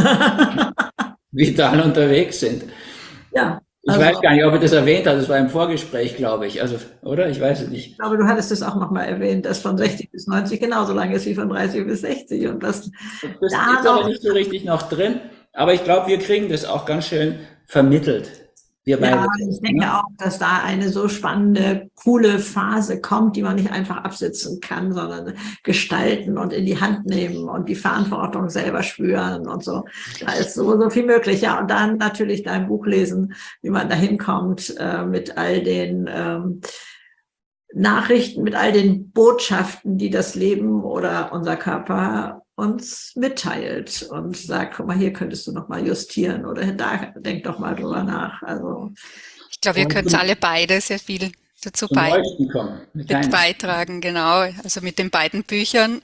vital unterwegs sind. Ja. Also, ich weiß gar nicht, ob ich das erwähnt habe, das war im Vorgespräch, glaube ich, also, oder? Ich weiß es nicht. Ich glaube, du hattest es auch nochmal erwähnt, dass von sechzig bis neunzig genauso lang ist wie von dreißig bis sechzig. Und das, das da ist aber nicht so richtig noch drin, aber ich glaube, wir kriegen das auch ganz schön vermittelt. Wir beide. Ja, ich denke ja. auch, dass da eine so spannende, coole Phase kommt, die man nicht einfach absitzen kann, sondern gestalten und in die Hand nehmen und die Verantwortung selber spüren und so. Da ist so, so viel möglich. Ja, und dann natürlich dein Buch lesen, wie man da hinkommt äh, mit all den ähm, Nachrichten, mit all den Botschaften, die das Leben oder unser Körper uns mitteilt und sagt, guck mal, hier könntest du noch mal justieren oder da denk doch mal drüber nach. Also ich glaube, wir können alle beide sehr viel dazu bei mit beitragen, genau, also mit den beiden Büchern.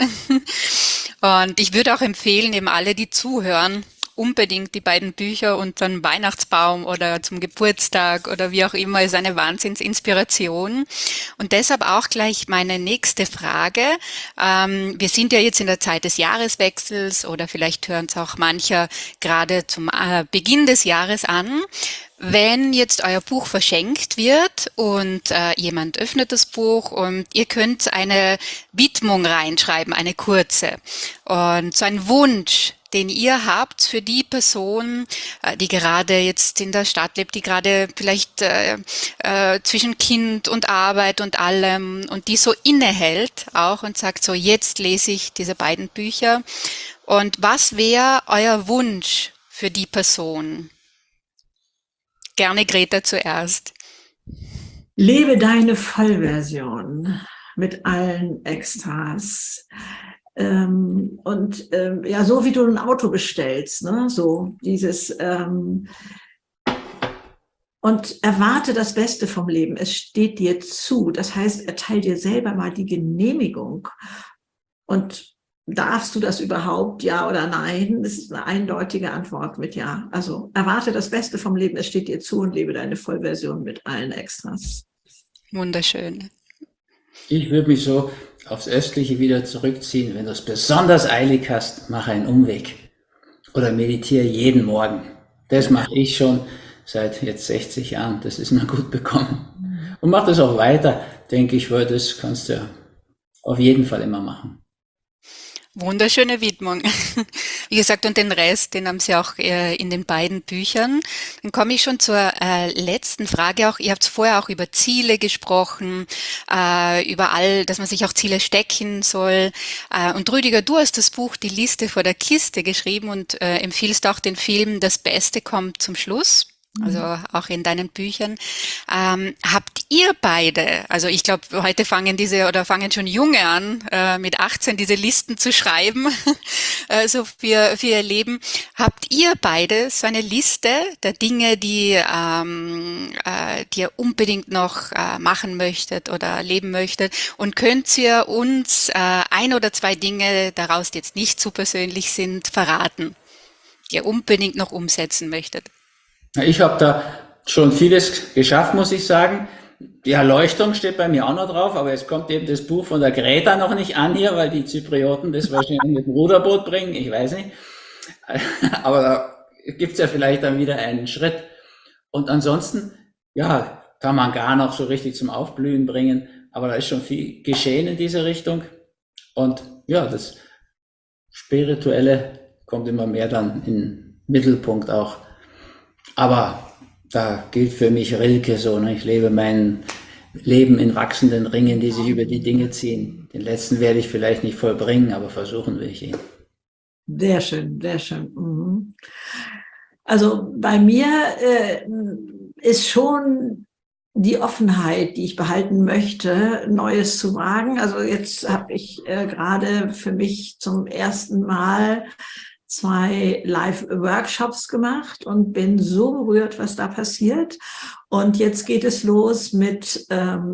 Und ich würde auch empfehlen, eben alle, die zuhören, unbedingt die beiden Bücher unter den Weihnachtsbaum oder zum Geburtstag oder wie auch immer, ist eine Wahnsinnsinspiration. Und deshalb auch gleich meine nächste Frage. Ähm, wir sind ja jetzt in der Zeit des Jahreswechsels oder vielleicht hören es auch mancher gerade zum äh, Beginn des Jahres an. Wenn jetzt euer Buch verschenkt wird und äh, jemand öffnet das Buch und ihr könnt eine Widmung reinschreiben, eine kurze und so ein Wunsch, den ihr habt für die Person, äh, die gerade jetzt in der Stadt lebt, die gerade vielleicht äh, äh, zwischen Kind und Arbeit und allem und die so innehält auch und sagt so, jetzt lese ich diese beiden Bücher. Und was wäre euer Wunsch für die Person? Gerne Greta zuerst. Lebe deine Vollversion mit allen Extras. Ähm, und ähm, ja, so wie du ein Auto bestellst, ne? So dieses ähm, und erwarte das Beste vom Leben. Es steht dir zu. Das heißt, erteil dir selber mal die Genehmigung und darfst du das überhaupt, ja oder nein? Das ist eine eindeutige Antwort mit ja. Also erwarte das Beste vom Leben, es steht dir zu und lebe deine Vollversion mit allen Extras. Wunderschön. Ich würde mich so aufs Östliche wieder zurückziehen. Wenn du es besonders eilig hast, mach einen Umweg oder meditiere jeden Morgen. Das mache ich schon seit jetzt sechzig Jahren. Das ist mir gut bekommen. Und mach das auch weiter, denke ich, weil das kannst du ja auf jeden Fall immer machen. Wunderschöne Widmung. Wie gesagt, und den Rest, den haben Sie auch äh, in den beiden Büchern. Dann komme ich schon zur äh, letzten Frage auch. Ihr habt vorher auch über Ziele gesprochen, äh, über all, dass man sich auch Ziele stecken soll. Äh, und Rüdiger, du hast das Buch Die Liste vor der Kiste geschrieben und äh, empfiehlst auch den Film Das Beste kommt zum Schluss. Also auch in deinen Büchern. Ähm, habt ihr beide, also ich glaube, heute fangen diese oder fangen schon Junge an, äh, mit achtzehn diese Listen zu schreiben, äh, so für, für ihr Leben. Habt ihr beide so eine Liste der Dinge, die, ähm, äh, die ihr unbedingt noch äh, machen möchtet oder leben möchtet? Und könnt ihr uns äh, ein oder zwei Dinge daraus, die jetzt nicht zu persönlich sind, verraten, die ihr unbedingt noch umsetzen möchtet? Ich habe da schon vieles geschafft, muss ich sagen. Die Erleuchtung steht bei mir auch noch drauf, aber es kommt eben das Buch von der Greta noch nicht an hier, weil die Zyprioten das wahrscheinlich mit dem Ruderboot bringen, ich weiß nicht. Aber da gibt's ja vielleicht dann wieder einen Schritt. Und ansonsten, ja, kann man gar noch so richtig zum Aufblühen bringen, aber da ist schon viel geschehen in diese Richtung. Und ja, das Spirituelle kommt immer mehr dann in den Mittelpunkt auch. Aber da gilt für mich Rilke so, ne? Ich lebe mein Leben in wachsenden Ringen, die sich über die Dinge ziehen. Den letzten werde ich vielleicht nicht vollbringen, aber versuchen will ich ihn. Sehr schön, sehr schön. Mhm. Also bei mir äh, ist schon die Offenheit, die ich behalten möchte, Neues zu wagen. Also jetzt habe ich äh, gerade für mich zum ersten Mal zwei Live-Workshops gemacht und bin so berührt, was da passiert. Und jetzt geht es los mit ähm,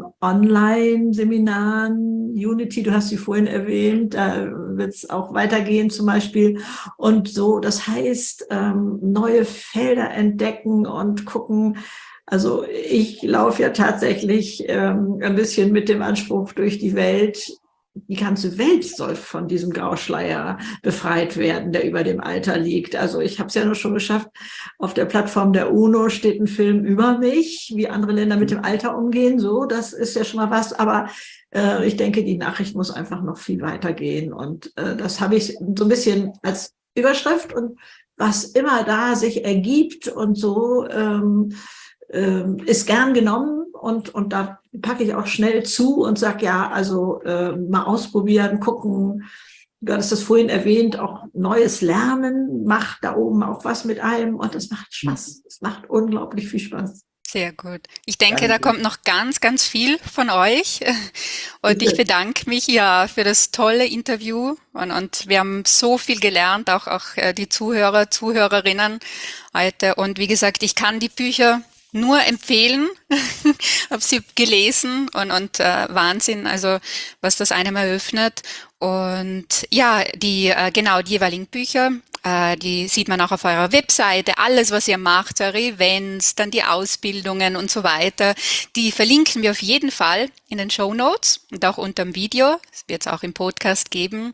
Online-Seminaren, Unity, du hast sie vorhin erwähnt, da wird es auch weitergehen zum Beispiel. Und so, das heißt, ähm, neue Felder entdecken und gucken. Also ich laufe ja tatsächlich ähm, ein bisschen mit dem Anspruch durch die Welt. Die ganze Welt soll von diesem Grauschleier befreit werden, der über dem Alter liegt. Also ich habe es ja nur schon geschafft. Auf der Plattform der UNO steht ein Film über mich, wie andere Länder mit dem Alter umgehen. So, das ist ja schon mal was. Aber äh, ich denke, die Nachricht muss einfach noch viel weitergehen. Und äh, das habe ich so ein bisschen als Überschrift. Und was immer da sich ergibt und so, ähm, ähm, ist gern genommen. Und, und da packe ich auch schnell zu und sage, ja, also äh, mal ausprobieren, gucken. Du hattest das vorhin erwähnt, auch neues Lernen macht da oben auch was mit einem und das macht Spaß. Es macht unglaublich viel Spaß. Sehr gut. Ich denke, da kommt noch ganz, ganz viel von euch. Und ich bedanke mich ja für das tolle Interview. Und, und wir haben so viel gelernt, auch, auch die Zuhörer, Zuhörerinnen heute. Und wie gesagt, ich kann die Bücher nur empfehlen, habe sie gelesen und, und äh, Wahnsinn, also was das einem eröffnet. Und ja, die äh, genau die jeweiligen Bücher, äh, die sieht man auch auf eurer Webseite. Alles, was ihr macht, eure Events, dann die Ausbildungen und so weiter, die verlinken wir auf jeden Fall in den Shownotes und auch unter dem Video. Das wird es auch im Podcast geben.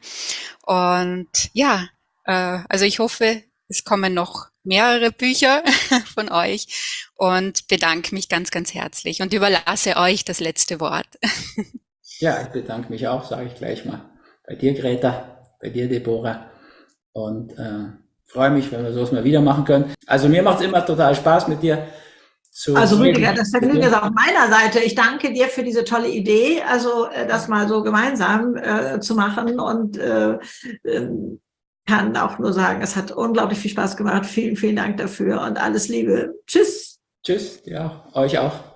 Und ja, äh, also ich hoffe, es kommen noch mehrere Bücher von euch und bedanke mich ganz, ganz herzlich und überlasse euch das letzte Wort. Ja, ich bedanke mich auch, sage ich gleich mal. Bei dir, Greta, bei dir, Deborah. Und äh, freue mich, wenn wir sowas mal wieder machen können. Also mir macht es immer total Spaß mit dir zu Also reden. Rüdiger, das Vergnügen ist auf meiner Seite. Ich danke dir für diese tolle Idee, also äh, das mal so gemeinsam äh, zu machen und äh, äh, kann auch nur sagen, es hat unglaublich viel Spaß gemacht. Vielen, vielen Dank dafür und alles Liebe. Tschüss. Tschüss, ja, euch auch.